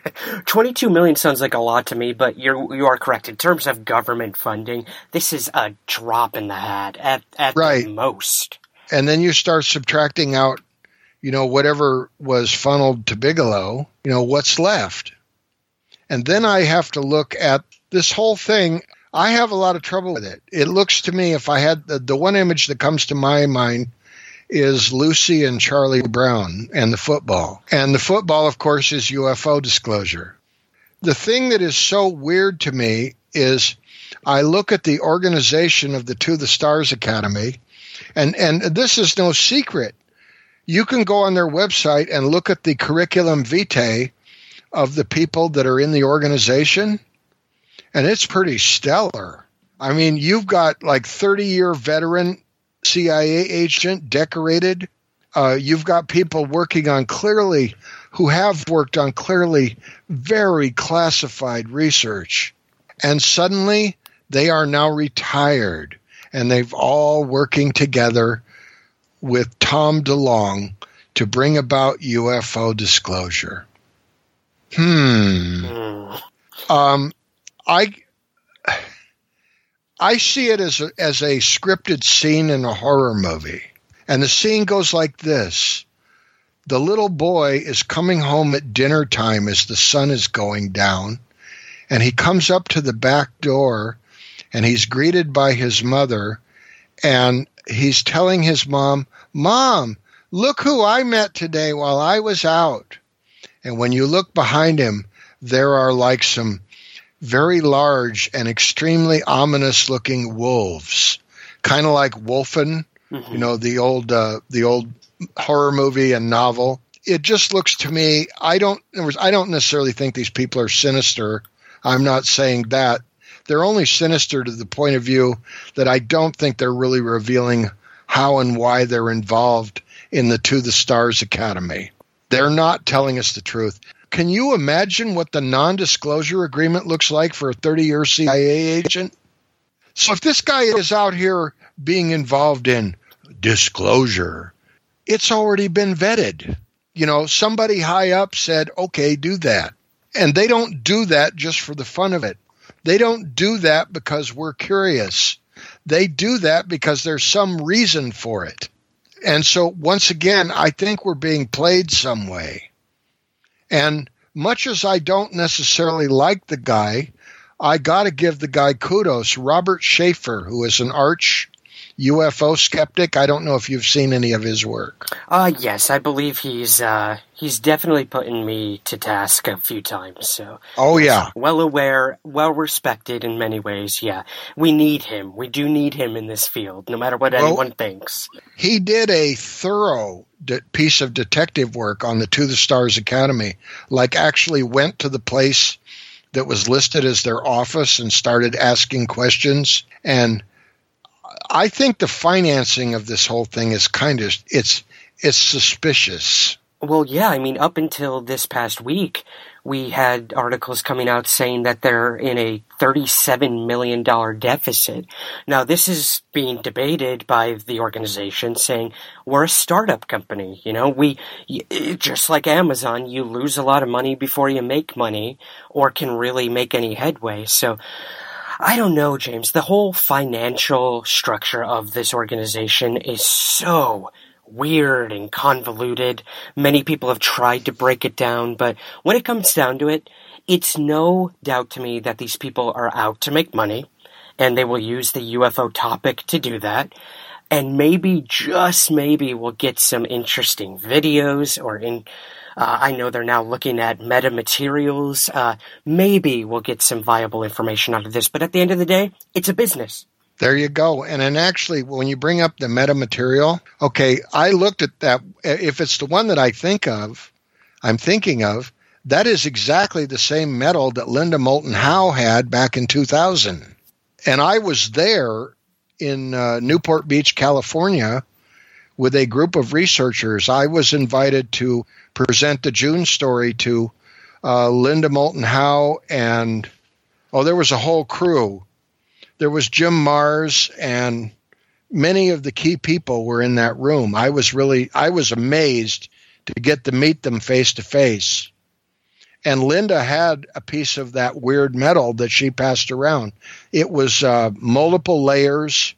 $22 million sounds like a lot to me, but you are correct. In terms of government funding, this is a drop in the hat at right. The most. And then you start subtracting out, whatever was funneled to Bigelow, what's left. And then I have to look at this whole thing. I have a lot of trouble with it. It looks to me, if I had the one image that comes to my mind is Lucy and Charlie Brown and the football. And the football, of course, is UFO disclosure. The thing that is so weird to me is I look at the organization of the To the Stars Academy, and this is no secret. You can go on their website and look at the curriculum vitae of the people that are in the organization, and it's pretty stellar. I mean, you've got like 30-year veteran CIA agent, decorated. You've got people working on who have worked on clearly very classified research. And suddenly they are now retired, and they've all working together with Tom DeLonge to bring about UFO disclosure. I see it as a scripted scene in a horror movie. And the scene goes like this. The little boy is coming home at dinner time as the sun is going down, and he comes up to the back door, and he's greeted by his mother, and he's telling his mom, "Mom, look who I met today while I was out." And when you look behind him, there are like some very large and extremely ominous-looking wolves, kind of like Wolfen, the old horror movie and novel. It just looks to me. I don't necessarily think these people are sinister. I'm not saying that. They're only sinister to the point of view that I don't think they're really revealing how and why they're involved in the To the Stars Academy. They're not telling us the truth. Can you imagine what the non-disclosure agreement looks like for a 30-year CIA agent? So if this guy is out here being involved in disclosure, it's already been vetted. You know, somebody high up said, okay, do that. And they don't do that just for the fun of it. They don't do that because we're curious. They do that because there's some reason for it. And so, once again, I think we're being played some way. And much as I don't necessarily like the guy, I got to give the guy kudos. Robert Schaefer, who is an arch UFO skeptic. I don't know if you've seen any of his work. Yes, I believe he's definitely putting me to task a few times. So, yeah, well aware, well respected in many ways. Yeah, we need him. We do need him in this field, no matter what anyone thinks. He did a thorough piece of detective work on the To the Stars Academy. Like, actually went to the place that was listed as their office and started asking questions. And I think the financing of this whole thing is it's suspicious. Well, yeah, I mean, up until this past week, we had articles coming out saying that they're in a $37 million deficit. Now, this is being debated by the organization, saying we're a startup company. You know, just like Amazon, you lose a lot of money before you make money or can really make any headway. So, I don't know, James. The whole financial structure of this organization is so weird and convoluted. Many people have tried to break it down, but when it comes down to it, it's no doubt to me that these people are out to make money, and they will use the UFO topic to do that. And maybe, just maybe, we'll get some interesting videos or I know they're now looking at metamaterials. Maybe we'll get some viable information out of this. But at the end of the day, it's a business. There you go. And then actually, when you bring up the metamaterial, okay, I looked at that. If it's the one that I'm thinking of, that is exactly the same metal that Linda Moulton Howe had back in 2000. And I was there in Newport Beach, California, with a group of researchers. I was invited to present the June story to Linda Moulton Howe, and there was a whole crew. There was Jim Mars, and many of the key people were in that room. I was amazed to get to meet them face to face. And Linda had a piece of that weird metal that she passed around. It was multiple layers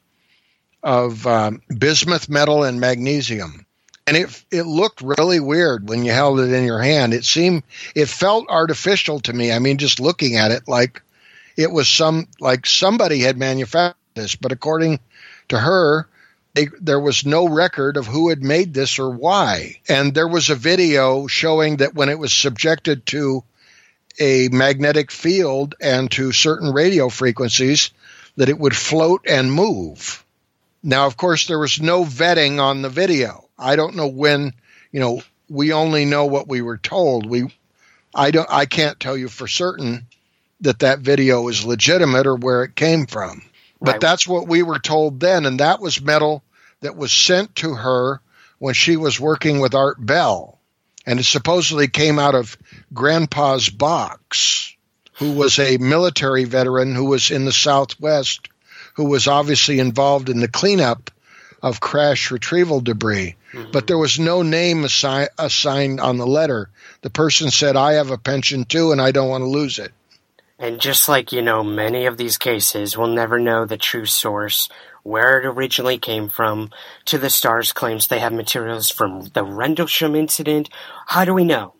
of bismuth metal and magnesium. And it looked really weird when you held it in your hand. It felt artificial to me. I mean, just looking at it, like it was somebody had manufactured this. But according to her, there was no record of who had made this or why. And there was a video showing that when it was subjected to a magnetic field and to certain radio frequencies, that it would float and move. Now, of course, there was no vetting on the video. I don't know when, we only know what we were told. I can't tell you for certain that video is legitimate or where it came from. But right. That's what we were told then, and that was metal that was sent to her when she was working with Art Bell. And it supposedly came out of Grandpa's box, who was a military veteran who was in the Southwest, who was obviously involved in the cleanup of crash retrieval debris. Mm-hmm. But there was no name assigned on the letter. The person said, I have a pension too, and I don't want to lose it. And just like, many of these cases, we'll never know the true source, where it originally came from. To the Stars claims they have materials from the Rendlesham incident. How do we know?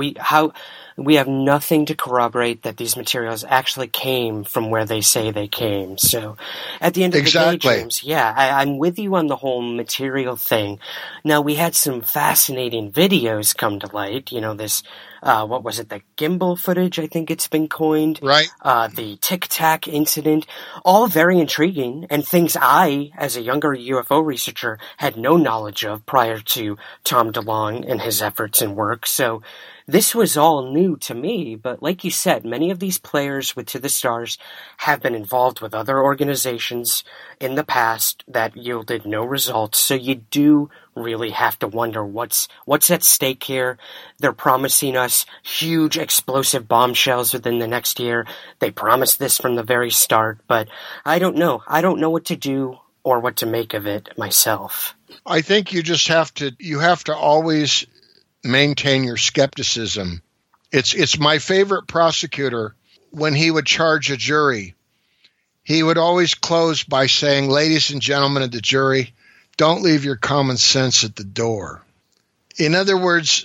We have nothing to corroborate that these materials actually came from where they say they came. So at the end of the day, James, I'm with you on the whole material thing. Now, we had some fascinating videos come to light. This what was it, the gimbal footage, I think it's been coined. Right. The Tic Tac incident, all very intriguing and things I, as a younger UFO researcher, had no knowledge of prior to Tom DeLonge and his efforts and work. So this was all new to me, but like you said, many of these players with To the Stars have been involved with other organizations in the past that yielded no results, so you do really have to wonder what's at stake here. They're promising us huge explosive bombshells within the next year. They promised this from the very start, but I don't know. I don't know what to do or what to make of it myself. I think you just have to always maintain your skepticism. It's my favorite prosecutor. When he would charge a jury, he would always close by saying, "Ladies and gentlemen of the jury, don't leave your common sense at the door." In other words,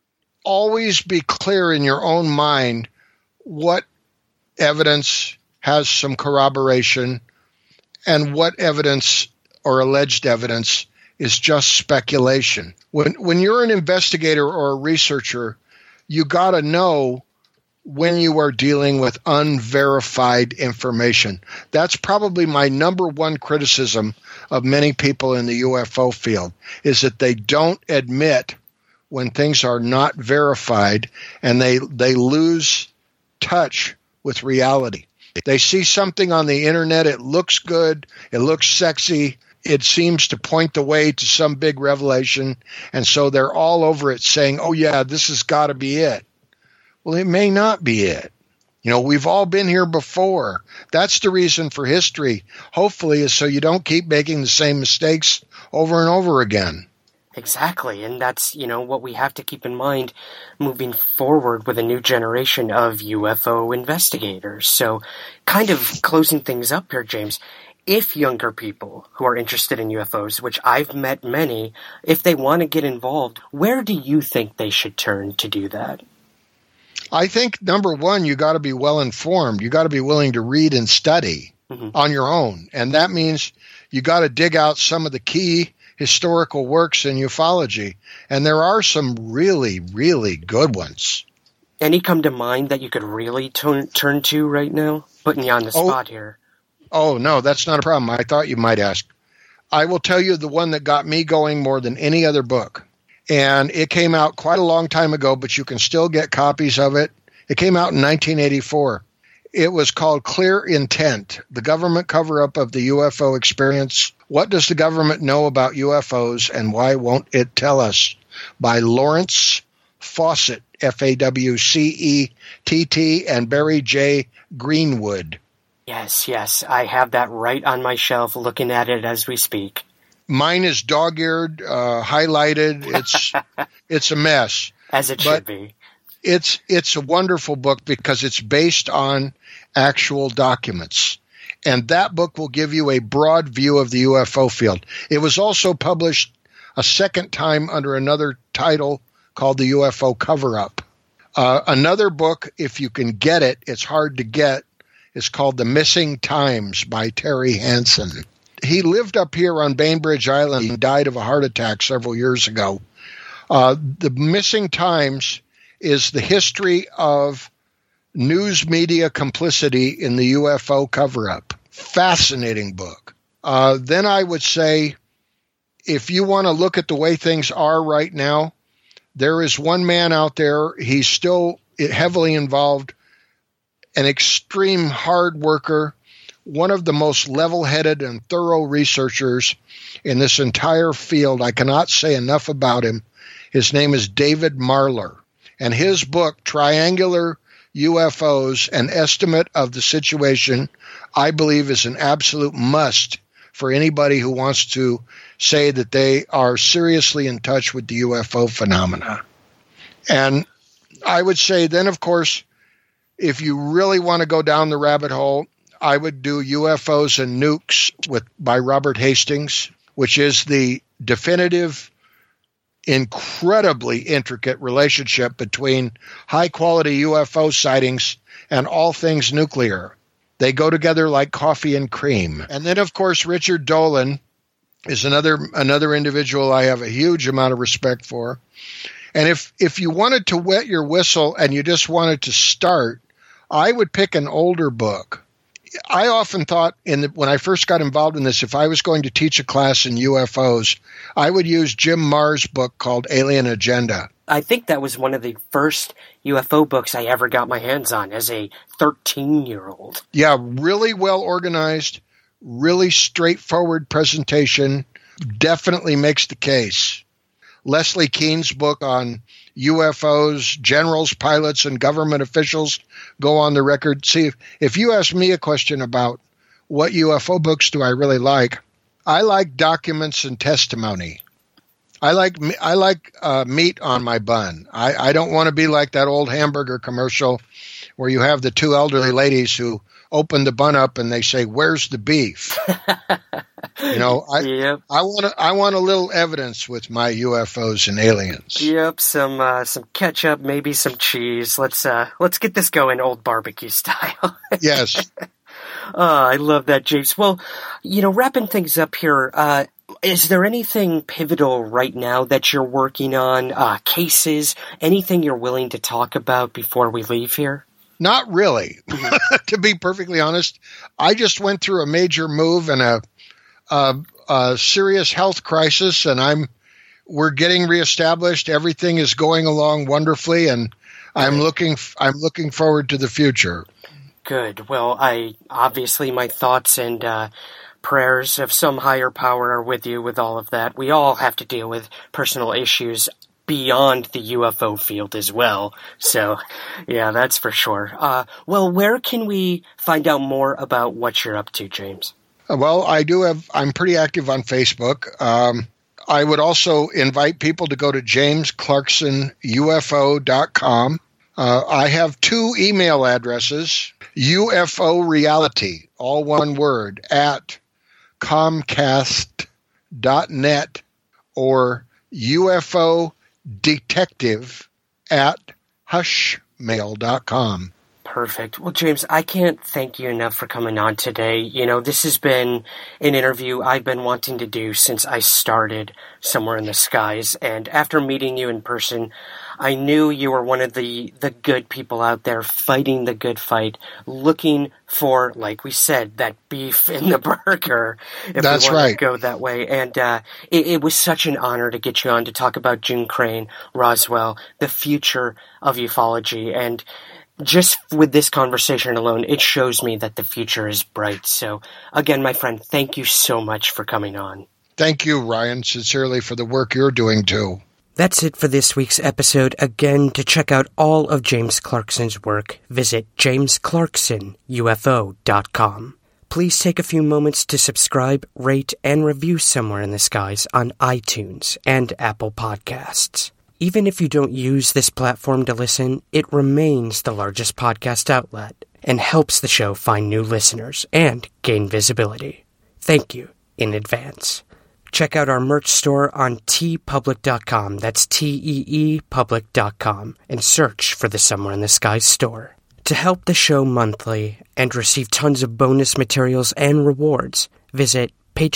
always be clear in your own mind what evidence has some corroboration and what evidence or alleged evidence is just speculation. When you're an investigator or a researcher, you got to know when you are dealing with unverified information. That's probably my number one criticism of many people in the UFO field, is that they don't admit when things are not verified, and they lose touch with reality. They see something on the internet, it looks good, it looks sexy, it seems to point the way to some big revelation, and so they're all over it saying, "Oh yeah, this has got to be it." Well, it may not be it. We've all been here before. That's the reason for history, hopefully, is so you don't keep making the same mistakes over and over again. Exactly, and that's, what we have to keep in mind moving forward with a new generation of UFO investigators. So, kind of closing things up here, James, if younger people who are interested in UFOs, which I've met many, if they want to get involved, where do you think they should turn to do that? I think, number one, you got to be well informed. You got to be willing to read and study on your own. And that means you got to dig out some of the key historical works in ufology. And there are some really, really good ones. Any come to mind that you could really turn to right now? Putting you on the spot here. Oh, no, that's not a problem. I thought you might ask. I will tell you the one that got me going more than any other book. And it came out quite a long time ago, but you can still get copies of it. It came out in 1984. It was called Clear Intent, the government cover-up of the UFO experience. What does the government know about UFOs, and why won't it tell us? By Lawrence Fawcett, F-A-W-C-E-T-T, and Barry J. Greenwood. Yes, I have that right on my shelf looking at it as we speak. Mine is dog-eared, highlighted. It's a mess. As it should be. It's a wonderful book because it's based on actual documents. And that book will give you a broad view of the UFO field. It was also published a second time under another title called The UFO Cover-Up. Another book, if you can get it, it's hard to get, is called The Missing Times by Terry Hansen. He lived up here on Bainbridge Island. He died of a heart attack several years ago. The Missing Times is the history of news media complicity in the UFO cover-up. Fascinating book. Then I would say, if you want to look at the way things are right now, there is one man out there, he's still heavily involved, an extreme hard worker, one of the most level-headed and thorough researchers in this entire field. I cannot say enough about him. His name is David Marler. And his book, Triangular UFOs, An Estimate of the Situation, I believe is an absolute must for anybody who wants to say that they are seriously in touch with the UFO phenomena. And I would say then, of course, if you really want to go down the rabbit hole, I would do UFOs and Nukes by Robert Hastings, which is the definitive, incredibly intricate relationship between high-quality UFO sightings and all things nuclear. They go together like coffee and cream. And then, of course, Richard Dolan is another individual I have a huge amount of respect for. And if you wanted to wet your whistle and you just wanted to start, I would pick an older book. I often thought when I first got involved in this, if I was going to teach a class in UFOs, I would use Jim Marr's book called Alien Agenda. I think that was one of the first UFO books I ever got my hands on as a 13-year-old. Yeah, really well organized, really straightforward presentation, definitely makes the case. Leslie Kean's book on UFOs, generals, pilots, and government officials go on the record. See, if you ask me a question about what UFO books do I really like, I like documents and testimony. I like meat on my bun. I don't want to be like that old hamburger commercial where you have the two elderly ladies who open the bun up and they say, "Where's the beef?" Yep. I want a little evidence with my UFOs and aliens. Yep, some ketchup, maybe some cheese. Let's get this going, old barbecue style. Yes. I love that, James. Well, wrapping things up here. Is there anything pivotal right now that you're working on? Cases? Anything you're willing to talk about before we leave here? Not really. To be perfectly honest, I just went through a major move and a serious health crisis, and we're getting reestablished. Everything is going along wonderfully, and I'm looking forward to the future. Good. Well, obviously my thoughts and prayers of some higher power are with you with all of that. We all have to deal with personal issues beyond the UFO field as well. So, yeah, that's for sure. Well, where can we find out more about what you're up to, James? Well, I'm pretty active on Facebook. I would also invite people to go to jamesclarksonufo.com. I have 2 email addresses, UFO Reality, all one word, at Comcast.net, or UFO Detective at Hushmail.com. Perfect. Well, James, I can't thank you enough for coming on today. This has been an interview I've been wanting to do since I started Somewhere in the Skies. And after meeting you in person, I knew you were one of the good people out there fighting the good fight, looking for, like we said, that beef in the burger. That's we want right. to go that way. And it was such an honor to get you on to talk about June Crane, Roswell, the future of ufology. And just with this conversation alone, it shows me that the future is bright. So, again, my friend, thank you so much for coming on. Thank you, Ryan, sincerely for the work you're doing, too. That's it for this week's episode. Again, to check out all of James Clarkson's work, visit jamesclarksonufo.com. Please take a few moments to subscribe, rate, and review Somewhere in the Skies on iTunes and Apple Podcasts. Even if you don't use this platform to listen, it remains the largest podcast outlet and helps the show find new listeners and gain visibility. Thank you in advance. Check out our merch store on teepublic.com, that's teepublic.com, and search for the Somewhere in the Skies store. To help the show monthly and receive tons of bonus materials and rewards, visit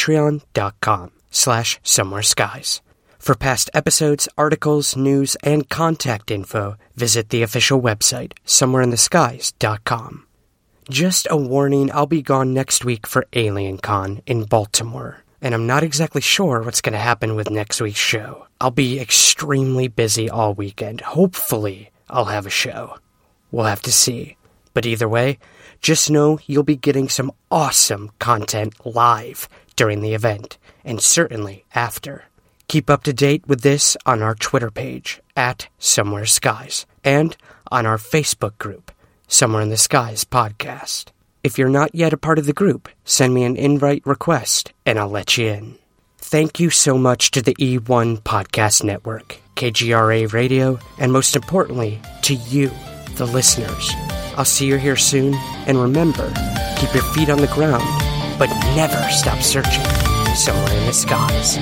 patreon.com/somewhereskies. For past episodes, articles, news, and contact info, visit the official website, somewhereintheskies.com. Just a warning, I'll be gone next week for AlienCon in Baltimore, and I'm not exactly sure what's going to happen with next week's show. I'll be extremely busy all weekend. Hopefully, I'll have a show. We'll have to see. But either way, just know you'll be getting some awesome content live during the event, and certainly after. Keep up to date with this on our Twitter page, @SomewhereSkies, and on our Facebook group, Somewhere in the Skies Podcast. If you're not yet a part of the group, send me an invite request, and I'll let you in. Thank you so much to the E1 Podcast Network, KGRA Radio, and most importantly, to you, the listeners. I'll see you here soon, and remember, keep your feet on the ground, but never stop searching somewhere in the skies.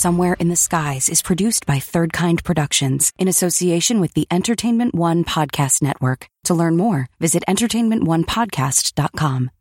Somewhere in the Skies is produced by Third Kind Productions in association with the Entertainment One Podcast Network. To learn more, visit entertainmentonepodcast.com.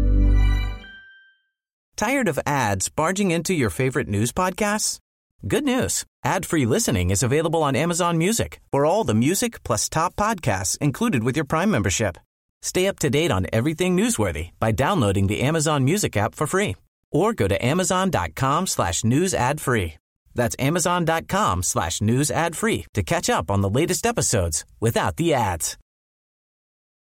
Tired of ads barging into your favorite news podcasts? Good news. Ad-free listening is available on Amazon Music for all the music plus top podcasts included with your Prime membership. Stay up to date on everything newsworthy by downloading the Amazon Music app for free or go to amazon.com/news ad free. That's amazon.com/news ad free to catch up on the latest episodes without the ads.